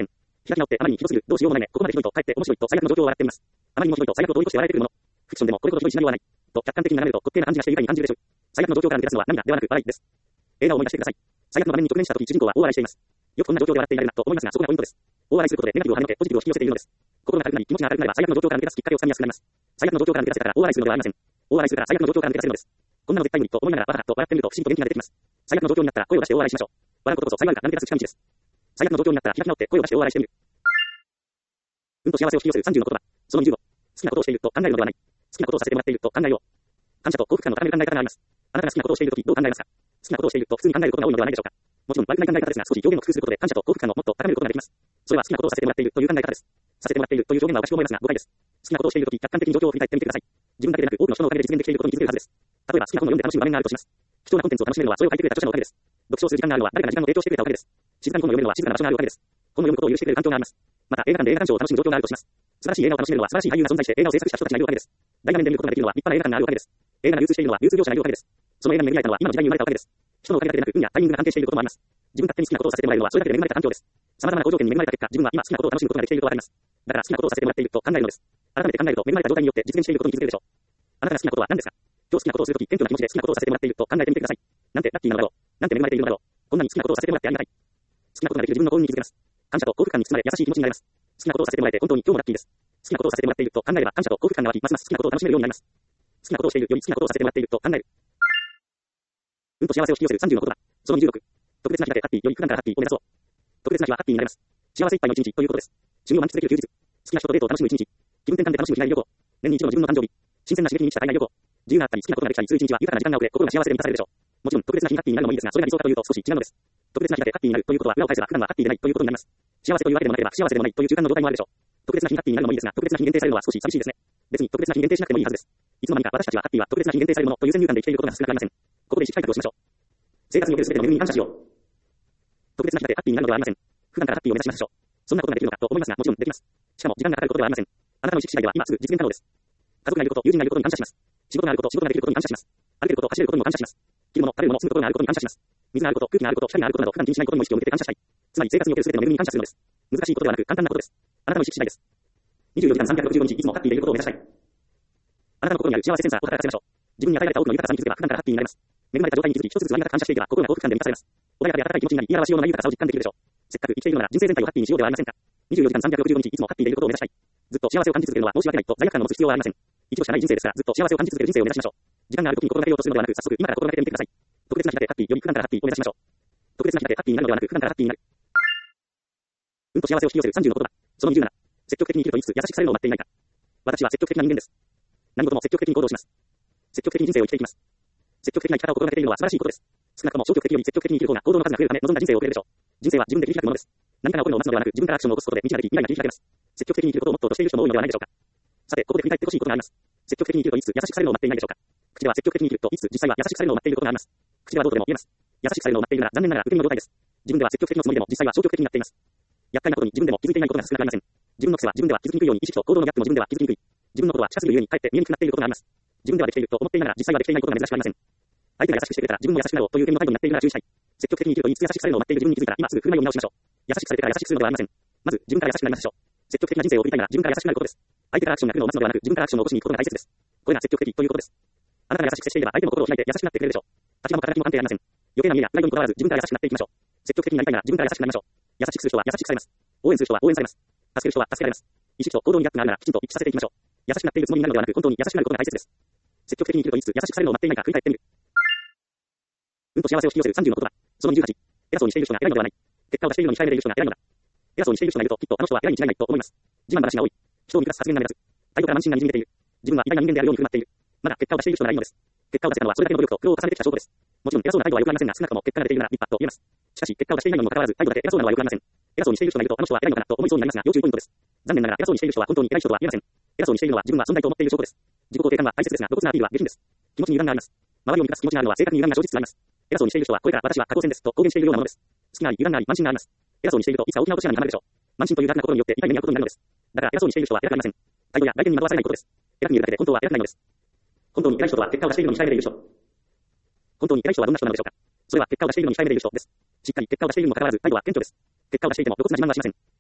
開き直ってあまりにひどすぎる。どうしようもないね。ここまでひどいと、かえって面白いと最悪の状況を笑っています。あまりにもひどいと最悪を同意として笑えてくるもの。フィクションでもこれほどひどいシナリオはない。と客観的に眺めると滑稽な感じがして愉快に感じるでしょう。最悪の状況から抜け出すのは涙ではなく笑いです。映画を思い出してください。最悪の場面に直面した時、主人公は大笑いしています。よくこんな状況で笑っていられるなと思いますが、そこがポイントです。大笑いすることでネガティブを跳ねのけ、ポジティブを引き寄せているのです。心が軽くなり、気持ちが軽くなれば最悪の状況から抜け出すきっかけをつかみやすくなります。最悪の状況から抜け出せたから大笑いするのではありません。大笑いするから最悪の状況から抜け出せるのです。こんなの絶対無理と思いながらバカだと笑ってみると不思議と元気が出てきます。最悪の状況になったら声を出して大笑いしましょう。笑うことこそ幸いが抜け出す近道です。最悪の状況になったら開き直って声を出して大笑いしてみる。運と幸せを引き寄せるさんじゅうの言葉。そのにじゅうご。好きなことをしていると考えるのではない。好きなことをさせてもらっていると考えよう。感謝と幸福感の高める考え方があります。あなたが好きなことをしているときどう考えますか？好きなことをしていると普通に考えることが多いのではないでしょうか。もちろん悪くない考え方ですが、少し表現を工夫することで感謝と幸福感をもっと高めることができます。それは好きなことをさせてもらっているという考え方です。させてもらっているという表現はおかしく思いますが誤解です。好きなことをしているとき客観的に状況を振り返ってみてください。自分だけでなく多くの人のおかげで実現できていることに気づけるはずです。例えば好きな本を読んで楽しむ場面があるとします。貴重なコンテンツを楽しめるのはそれを書いてくれた著者のおかげです。読書をする時間があるのは誰かが時間を提供してくれたおかげです。静かに本を読めるのは静かな場所があるおかげです。本を読むことを許してくれる環境があります。また映画館で映画鑑賞を楽しむ状況があるとします。素晴らしい映画を楽しめるのは素晴らしい俳優が存在して映画を制作した人たちがいるおかげです。大画面で見ることができるのは立派な映画館があるおかげです。映画が流通しているのは流通業者がいるおかげです。その映画に巡り合えたのは今の時代に生まれたおかげです。人のおかげだけでなく運やタイミングが関係していることもあります。自分勝手に好きなことをさせてもらえるのはそれだけで恵まれた環境です。様々な好条件に恵まれた結果、自分は今好きなことを楽しむことができているとわかります。だから好きなことをさせてもらっていると考えるのです。改めて考えると恵まれた状態によって実現していることに気づけるでしょう。あなたが好きなことは何ですか？今日好きなことをするとき、謙虚な気持ちで好きなことをさせてもらっていると考えてみてください。なんてラッキーなのだろう。なんて恵まれているのだろう。こんなに好きなことをさせてもらってありがたい。好きなことができる自分の幸運に気づけます。感謝と幸福感に包まれ優しい気持ちになります。好きなことをさせてもらえて本当に今日もラッキーです。好きなことをさせてもらっていると考えれば感謝と幸福感が湧き、ますます好きなことを楽しめるようになります。好きなことをしているより好きなことをさせてもらっていると考える。運と幸せを引き寄せるさんじゅうの言葉。そのにじゅうろく。特別な日だけハッピーより普段からハッピーを目指そう。特別な日はハッピーになれます。幸せいっぱいの一日ということです。趣味を満喫できる休日。好きな人とデートを楽しむ一日。気分転換で楽しむ日帰り旅行。年に一度の自分の誕生日。新鮮な刺激に満ちた海外旅行。自由があったり好きなことができたりする一日は豊かな時間が遅れ心が幸せで満たされるでしょう。もちろん特別な日にハッピーになるのもいいですが、それが理想かというと少し違うのです。特別な日だけハッピーになるということは裏を返せば普段はハッピーでないということになります。幸せというわけでもなければ不幸せでもないという中間の状態もあるでしょう。特別な日にハッピーになるのもいいですが、特別な日に限定されるのは少し寂しいですね。別に特別な日に限定しなくてもいいはずです。いつの間にか私たちはハッピーは特別な日に限定されるものという先入観で生きていることが少なくありません。ここで意識改革をしましょう。生活における全ての恵みに感謝しよう。特別な日だけハッピーになるのではありません。普段からハッピーを目指しましょう。そんなことができるのかと思いますが、もちろんできます。しかも時間がかかることではありません。あなたの意識次第では今すぐ実現可能です。家族がいること、友人がいることに感謝します。仕事があること、仕事ができることに感謝します。歩けること、走れることにも感謝します。着るもの、食べるもの、住むことがあることに感謝します。水があること、空気があること、光があることなど普段気にしないことにも意識を向けて感謝したい。つまり生活における全ての恵みに感謝するのです。難しいことではなく簡単なことです。あなたの意識次第です。にじゅうよじかんさんびゃくろくじゅうごにちいつもハッピーでいることを目指したい。あなたの心にある幸せセンサーを働かせましょう。自分に与えられた多くの豊かさに気づけば普段からハッピーになります。恵まれた状態に気づき一つずつありがたく感謝していけば心が幸福感で満たされます。穏やかで温かい気持ちになり、言い表しようのない豊かさを実感できるでしょう。せっかく生きているのなら人生全体をハッピーにしようではありませんか。にじゅうよじかんさんびゃくろくじゅうごにちいつもハッピーでいることを目指したい。ずっと幸せを感じ続けるのは申し訳ないと罪悪感を持つ必要はありません。一度しかない人生ですからずっと幸せを感じ続ける人生を目指しましょう。時間がある時に心がけようとするのではなく早速今から心がけてみてください。特別な日だけハッピーより普段からハッピーを目指しましょう。特別な日だけハッピーになるのではなく普段からハッピーになる。運と幸せを引き寄せるさんじゅうの言葉。そのにじゅうなな。積極的に生きるといつ優しくされるのを待っていないか。私は積極的な人間です。何事も積極的に行動します。積極的に人生を生きていきます。積極的な生き方を心がけているのは素晴らしいことです。少なくとも消極的より積極的に生きる方が行動の数が増えるため望んだ人生を送れるでしょう。人生は自分で切り開くものです。何かが起こるのを待つのではなく自分からアクションを起こすことで道ができ未来が切り開けます。積極的に生きることをモットーとしている人も多いのではないでしょうか。さて、ここで振り返ってほしいことがあります。積極的に生きるといつ優しくされるのを待っていないでしょうか。口では積極的に生きるといつ実際は優しくされるのを待っていることがあります。口ではどうとでも言えます。優しくされるのを待っているなら残念ながら受け身の状態です。自分では積極的なつもりでも実際は消極的になっています。厄介なことに自分でも気づいていないことが少なくありません。自分の癖は自分では気づきにくいように意識と行動のギャップも自分では気づきにくい。自分のことは近すぎるゆえにかえって見えにくくなっていることがあります。自分ではできていると思っていながら実際はできていないことが珍しくありません。相手が優しくしてくれたら自分も優しくなろうという点の態度になっているなら注意したい。積極的に生きるといつ優しくされるのを待っている自分に気づいたら今すぐ振る舞いを見直しましょう。優しくされてから優しくするのではありません。まず自分から優しくなりましょう。積極的な人生を送りたいなら自分から優しくなることです。相手からアクションが来るのを待つのではなく自分からアクションを起こしに行くことが大切です。これが積極的ということです。あなたが優しく接していれば相手も心を開いて優しくなってくれるでしょう。立場も形も関係ありません。余計な見栄やプライドにこだわらず自分から優しくなっていきましょう。積極的になりたいなら自分から優しくなりましょう。優しくする人は優しくされます。応援する人は応援されます。助ける人は助けられます。意識と行動にギャップがあるならきちんと一致させていきましょう。優しくなっているつもりになるのではなく本当に優しくなることが大切です。積極的に生きるといつ優しくされるのを待っていないか振り返ってみる。運と幸せを引き寄せるさんじゅうの言葉。そのにじゅうはち。偉そうにしている人が偉いのではない。結果を出しているのに控えめでいる人が偉いのだ。偉そうにしている人がいるときっとあの人は偉いに違いないと思います。自慢話が多い。人を満たす発言が目立つ。態度から慢心がにじみ出ている。自分は偉大な人間であるように振る舞っている。まだ結果を出している人がいるのです。結果を出せたのはそれだけの努力と苦労を重ねてきた証拠です。もちろん偉そうな態度は良くありませんが少なくとも結果が出ているなら立派と言えます。しかし結果を出していないのにもかかわらず態度だけ偉そうなのは良くありません。偉そうにしている人がいるとあの人は偉いのかなと思いそうになりますが要注意ポイントです。残念ながら偉そうにしている人は本当に偉い人とは言えません。偉そうにしているのは自分は存在と思っている証拠です。自己肯定感は大切ですが露骨なアピールは下品です。気持ちに油断があります。周りを満たす気持ちがあるのは性格に油断が生じつつあります。偉そうにしている人はこれから私は下降線ですと公言しているようなものです。好きがあり油断があり慢心があります。偉そうにしているといつか大きな落とし穴にはまるでしょう。慢心という楽な心によって痛い目に遭うことになるのです。だから偉そうにしている人は偉くありません。態度や外見に惑わされないことです。偉く見えるだけで本当は偉くないのです。本当に偉い人とは結果を出しているのに控えめでいる人。本当に偉い人はどんな人なのでしょうか。それは結果を出しているのに控えめでいる人です。しっかり結果を出しているにもかかわらず態度は謙虚です。結果を出していても露骨な自慢はしません。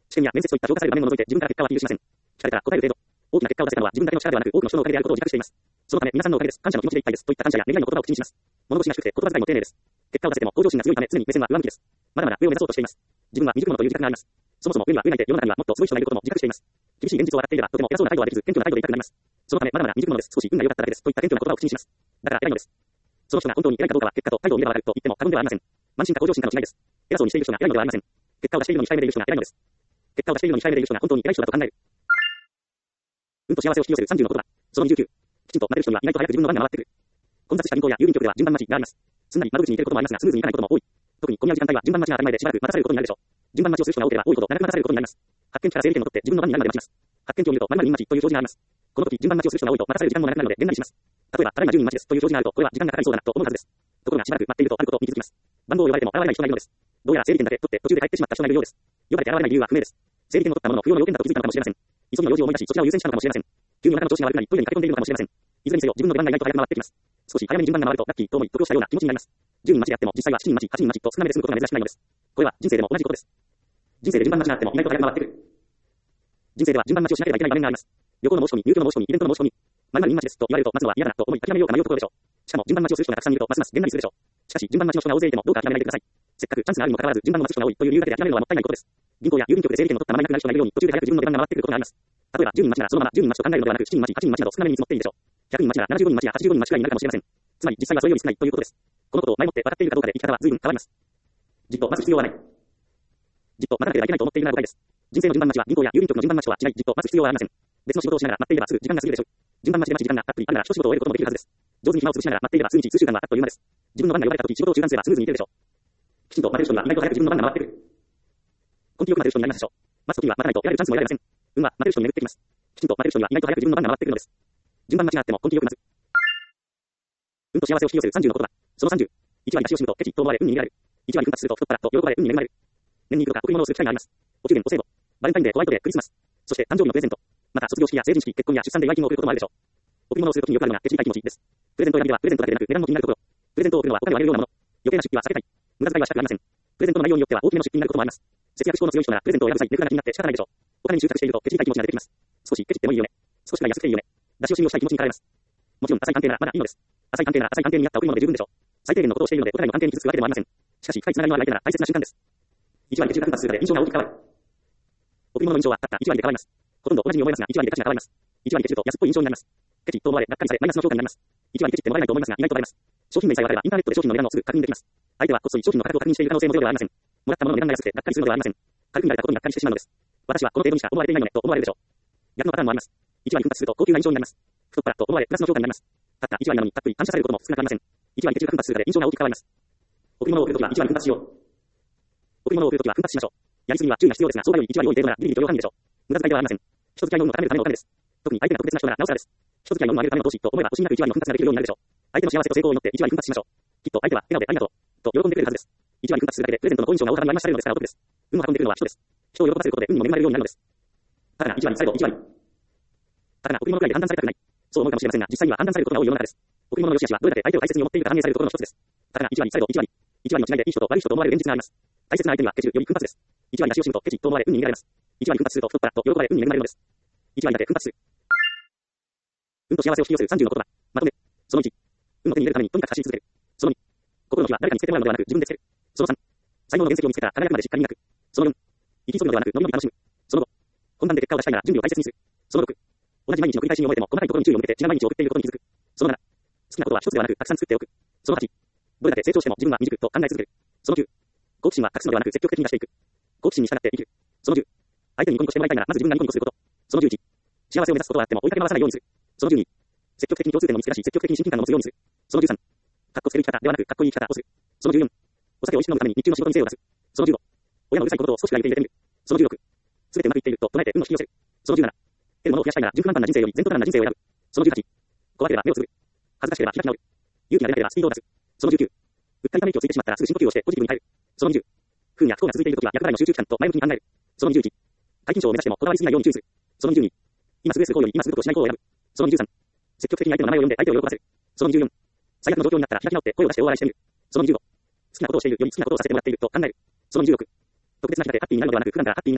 試験や面接といった評価される場面を除いて自分から結果は記入しません。聞かれたら答える程度。大きな結果を出せたのは自分だけの力ではなく、多くの人のおかげであることを自覚しています。そのため皆さんのおかげです。感謝の気持ちでいっぱいです。といった感謝やねぎらいの言葉を口にします。物腰が低くて言葉遣いも丁寧です。結果を出せても向上心が強いため常に目線は上向きです。まだまだ上を目指そうとしています。自分は未熟者という自覚があります。そもそも上には上がいて世の中にはもっとすごい人がいることも自覚しています。厳しい現実を笑っていればとても偉そうな態度はできず謙虚な態度でいたくなります。そのためまだまだ未熟者です。少し運が良かっただけです。といった謙虚な言葉を口にします。だから偉いのです。その人が本当に偉いかどうかは結果と態度を見ればわかると言っても過言ではありません。慢心か向上心かの違いです。偉そうにしている人が偉いのではありません。結果を出しているのに控えめでいる人が偉いのです。結果を出しているのに控えめでいる人が本当に偉い人だと考える。運と幸せを引き寄せるさんじゅうの言葉。そのにじゅうきゅう。きちんと待てる人には意外と早く自分の番が回ってくる。混雑した銀行や郵便局では順番待ちがあります。すんなり窓口に行けることもありますが、スムーズにいかないことも多い。特に混み合う時間帯は順番待ちが当たり前でしばらく待たされることになるでしょう。順番待ちをする人が多ければ多いほど長く待たされることになります。発見地から整理券を取って自分の番になるまで待ちます。発見機を見ると〇〇人待ちという表示があります。この時順番待ちをする人が多いと待たされる時間も長くなるので減なりします。例えば、ただいまじゅうにん待ちですという表示があると、これは時間がかかりそうだなと思うはずです。ところがしばらく待っているとあることに気づきます。番号を呼ばれても現れない人がいるのです。どうやら整理券だけ取って途中で帰ってしまった人がいるようです。呼ばれて現れない理由は不明です。整理券を取ったものの不要の要件だと気づいたのかもしれません。急ぎの用事を思い出し、そちらを優先したのかもしれません。急にお腹の調子が悪くなり、トイレに駆け込んでいるのかもしれません。いずれにせよ、自分の番が意外と早く回ってきます。少し早めに順番が回るとラッキーと思い、得をしたような気持ちになります。じゅうにん待ちであっても、実際はしちにん待ち、はちにん待ちと少なめで済むことが珍しくないのです。これは人生でも同じことです。人生で順番待ちがあっても意外と早く回ってくる。人生では順番待ちをしなければいけない場面があります。旅行の申し込み、入居の申し込み、イベントの申し込み。〇〇人待ちですと言われると待つのは嫌だなと思い諦めようか迷うところでしょう。しかも順番待ちをする人がたくさんいるとますますげんなりするでしょう。しかし順番待ちの人が大勢いてもどうか諦めないでください。せっかくチャンスがあるにもかかわらず順番を待つ人が多いという理由だけで諦めるのはもったいないことです。銀行や郵便局で整理券を取ったままいなくなる人がいるように途中で早く自分の出番が回ってくることがあります。例えばじゅうにん待ちならそのままじゅうにん待ちと考えるのではなくしちにん待ち、はちにん待ちなど少なめに見積もっていいでしょう。ひゃくにん待ちならななじゅうごにん待ちやはちじゅうごにん待ちくらいになるかもしれません。つまり実際はそれより少ないということです。このことを前もって分かっているかどうかで生き方は随分変わります。じっと待つ必要はない。じっと待たなければいけないと思っているなら誤解です。人生の順番待ちは銀行や郵便局の順番待ちとは違い、じっと待つ必要はありません。別の仕事をしながら待っていればすぐ時間が過ぎるでしょう。順番待ちで待ち時間がたっぷりあるなら一仕事を終えることもできるはずです。上手に暇を潰しながら待っていれば数日数週間はあっという間です。自分の番が呼ばれた時仕事を中断すればスムーズにいけるでしょう。きちんと待てる人には意外と早く自分の番が回ってくる。根気よく待てる人になりますでしょう。待つ時には待たないと得られるチャンスも得られません。運は待てる人に巡ってきます。きちんと待てる人には意外と早く自分の番が回ってくるのです。順番待ちがあっても根気よく待つ。運と幸せを引き寄せるさんじゅうの言葉。そのさんじゅう。いち割出しをしむとケチと思われ運に逃げられる。いち割奮発すると太っ腹と喜ばれ運に恵まれる。年に一度か贈り物をする機会があります。お中元、お歳暮、バレンタインデー、ホワイトデー、クリスマス。そして誕生日のプレゼント。また卒業式や成人式、結婚や出産で祝い金を送ることもあるでしょう。贈り物をするときによくあるのがケチりたい気持ちです。プレゼント選びではプレゼントだけでなく値段も気になるところ。プレゼントを贈るのはお金をあげるようなもの。余計な出費は避けたい。無駄遣いはしたくありません。プレゼントの内容によっては大きめの出費になることもあります。節約志向の強い人ならプレゼントを選ぶ際値札が気になって仕方ないでしょう。お金に執着しているとケチりたい気持ちが出てきます。少しケチってもいいよね。少しは安くていいよね。出し惜しみをしたい気持ちに駆られます。もちろん浅い関係ならまだいいのです。浅い関係なら浅い関係に合った贈り物で十分でしょう。最低限のことをしているのでお互いの関係に傷つくわけでもありません。しかし深いつながりのある相手なら大切な瞬間です。いち割で中間達するので印象が大きく変わる。贈り物の印象はたったいち割で変わります。ほとんど同じに思いますがいち割で価値が変わります。いち割ケチると安っぽい印象になります。ケチと思われがっかりされマイナスの評価になります。いち割ケチってもらえないと思いますが意外と変わります。商品名さえ分かればインターネットで商品の値段をすぐ確認できます。相手はこっそり商品の価格を確認している可能性もゼロではありません。もらったものの値段が安くてがっかりするのではありません。軽く見られたことにがっかりしてしまうのです。私はこの程度にしか思われていないよねと思われるでしょう。逆のパターンもあります。いち割奮達すると高級な印象になります。太っ腹と思われプラスの評価になります。たったいち割なのにたっぷり感謝されることも少なくありません。いち割ケチが奮達するので印象が大きく変わります。贈り物を贈るときはいち割奮発しよう。贈り物を贈るときは奮発しましょう。やりすぎには注意が必要ですが、相場よりいち割多い程度ならギリギリ許容範囲でしょう。無駄遣いではありません。人付き合いの運を高めるためのお金です。特に相手が特別な人ならなおさらです。人付き合いの運を上げるための投資と思えば惜しみなくいち割の奮発ができるようになるでしょう。相手の幸せと成功を祈っていち割奮発しましょう。きっと相手は笑顔でありがとうと喜んでくれるはずです。いち割奮発するだけでプレゼントの好印象が大幅に割り増されるのですからお得です。運を運んでくるのは人です。人を喜ばせることで運にも恵まれるようになるのです。ただがいち割、最後いち割。ただが贈り物くらいで判断されたくない。そう思うかもしれませんが、実際には判断されることが多い世の中です。贈り物の良し悪しはどれだけ相手を大切に思っているか反映されるところの一つです。ただがいち割、最後いち割。いち割の違いでいい人と悪い人と思われる現実があります。大切な相手にはケチるより奮発です。いち割出し惜しむとケチと思われ運に逃げられます。いち割奮発すると太っ腹と喜ばれ運に恵まれるのです。いち割だけ奮発する。運と幸せを引き寄せるさんじゅうの言葉。まとめ。そのいち。運を手に入れるためにとにかく発信し続ける。そのに。心の火は誰かにつけてもらうのではなく自分でつける。そのさん。才能の原石を見つけたら輝くまでしっかり磨く。そのよん。生き急ぐのではなく伸び伸び楽しむ。そのご。本番で結果を出したいなら準備を大切にする。そのろく。同じ毎日の繰り返しに思えても細かいところに注意を向けて違う毎日を送っていることに気づく。そのなな。好きなことは一つではなくたくさん作っておく。そのはち。どれだけ成長しても自分は未熟と考え続ける。そのきゅう。好奇心は隠すのではなく積極的に出していく。好奇心に従って生きる。そのじゅう。相手にニコニコしてもらいたいならまず自分がニコニコすること。そのじゅういち。幸せを目指すことはあっても追いかけ回さないようにする。そのじゅうに。積極的に共通点を見つけ出し積極的に親近感を持つようにする。そのじゅうさん。かっこつける生き方ではなくかっこいい生き方をする。そのじゅうよん。お酒を美味しく飲むために日中の仕事に精を出す。そのじゅうご。親のうるさいことを少しは入れてみる。そのじゅうろく。すべてうまくいっていると唱えて運を引き寄せる。そのじゅうなな。得るものを増やしたいなら順不満な人生より前途不安な人生を選ぶ。そのじゅうはち。怖ければ目をつぶる。恥ずかしければ開き直る。勇気が出なければスピードを出す。そのじゅうきゅう。うっかりため息をついてしまったらすぐ深呼吸をしてポジティブに変える。そのにじゅう。不運や不幸が続いているときは逆払いの集中期間と前向きに考える。そのにじゅういち。皆勤賞を目指してもこだわりすぎないように注意する。そのにじゅうに。今すぐする行為より今すぐことをしない方を選ぶ。そのにじゅうさん。積極的に相手の名前を呼んで相手を喜ばせる。そのにじゅうよん。最悪の状況になったら開き直って声を出して大笑いしてみる。そのにじゅうご。好きなことをしているより好きなことをさせてもらっていると考える。そのにじゅうろく。特別な日だけハッピーになるのではなく普段からハッピーになる。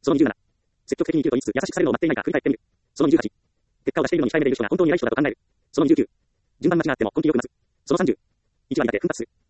そのにじゅうなな、積極的に生きると言いつつ優しくされるのを待っていないか振り返ってみる。そのにじゅうはち、結果を出しているのに控えめでいる人が本当に偉い人だと考える。そのにじゅうきゅう、順番間違っても根気よく待つ。そのさんじゅう、いち割だけ奮発する。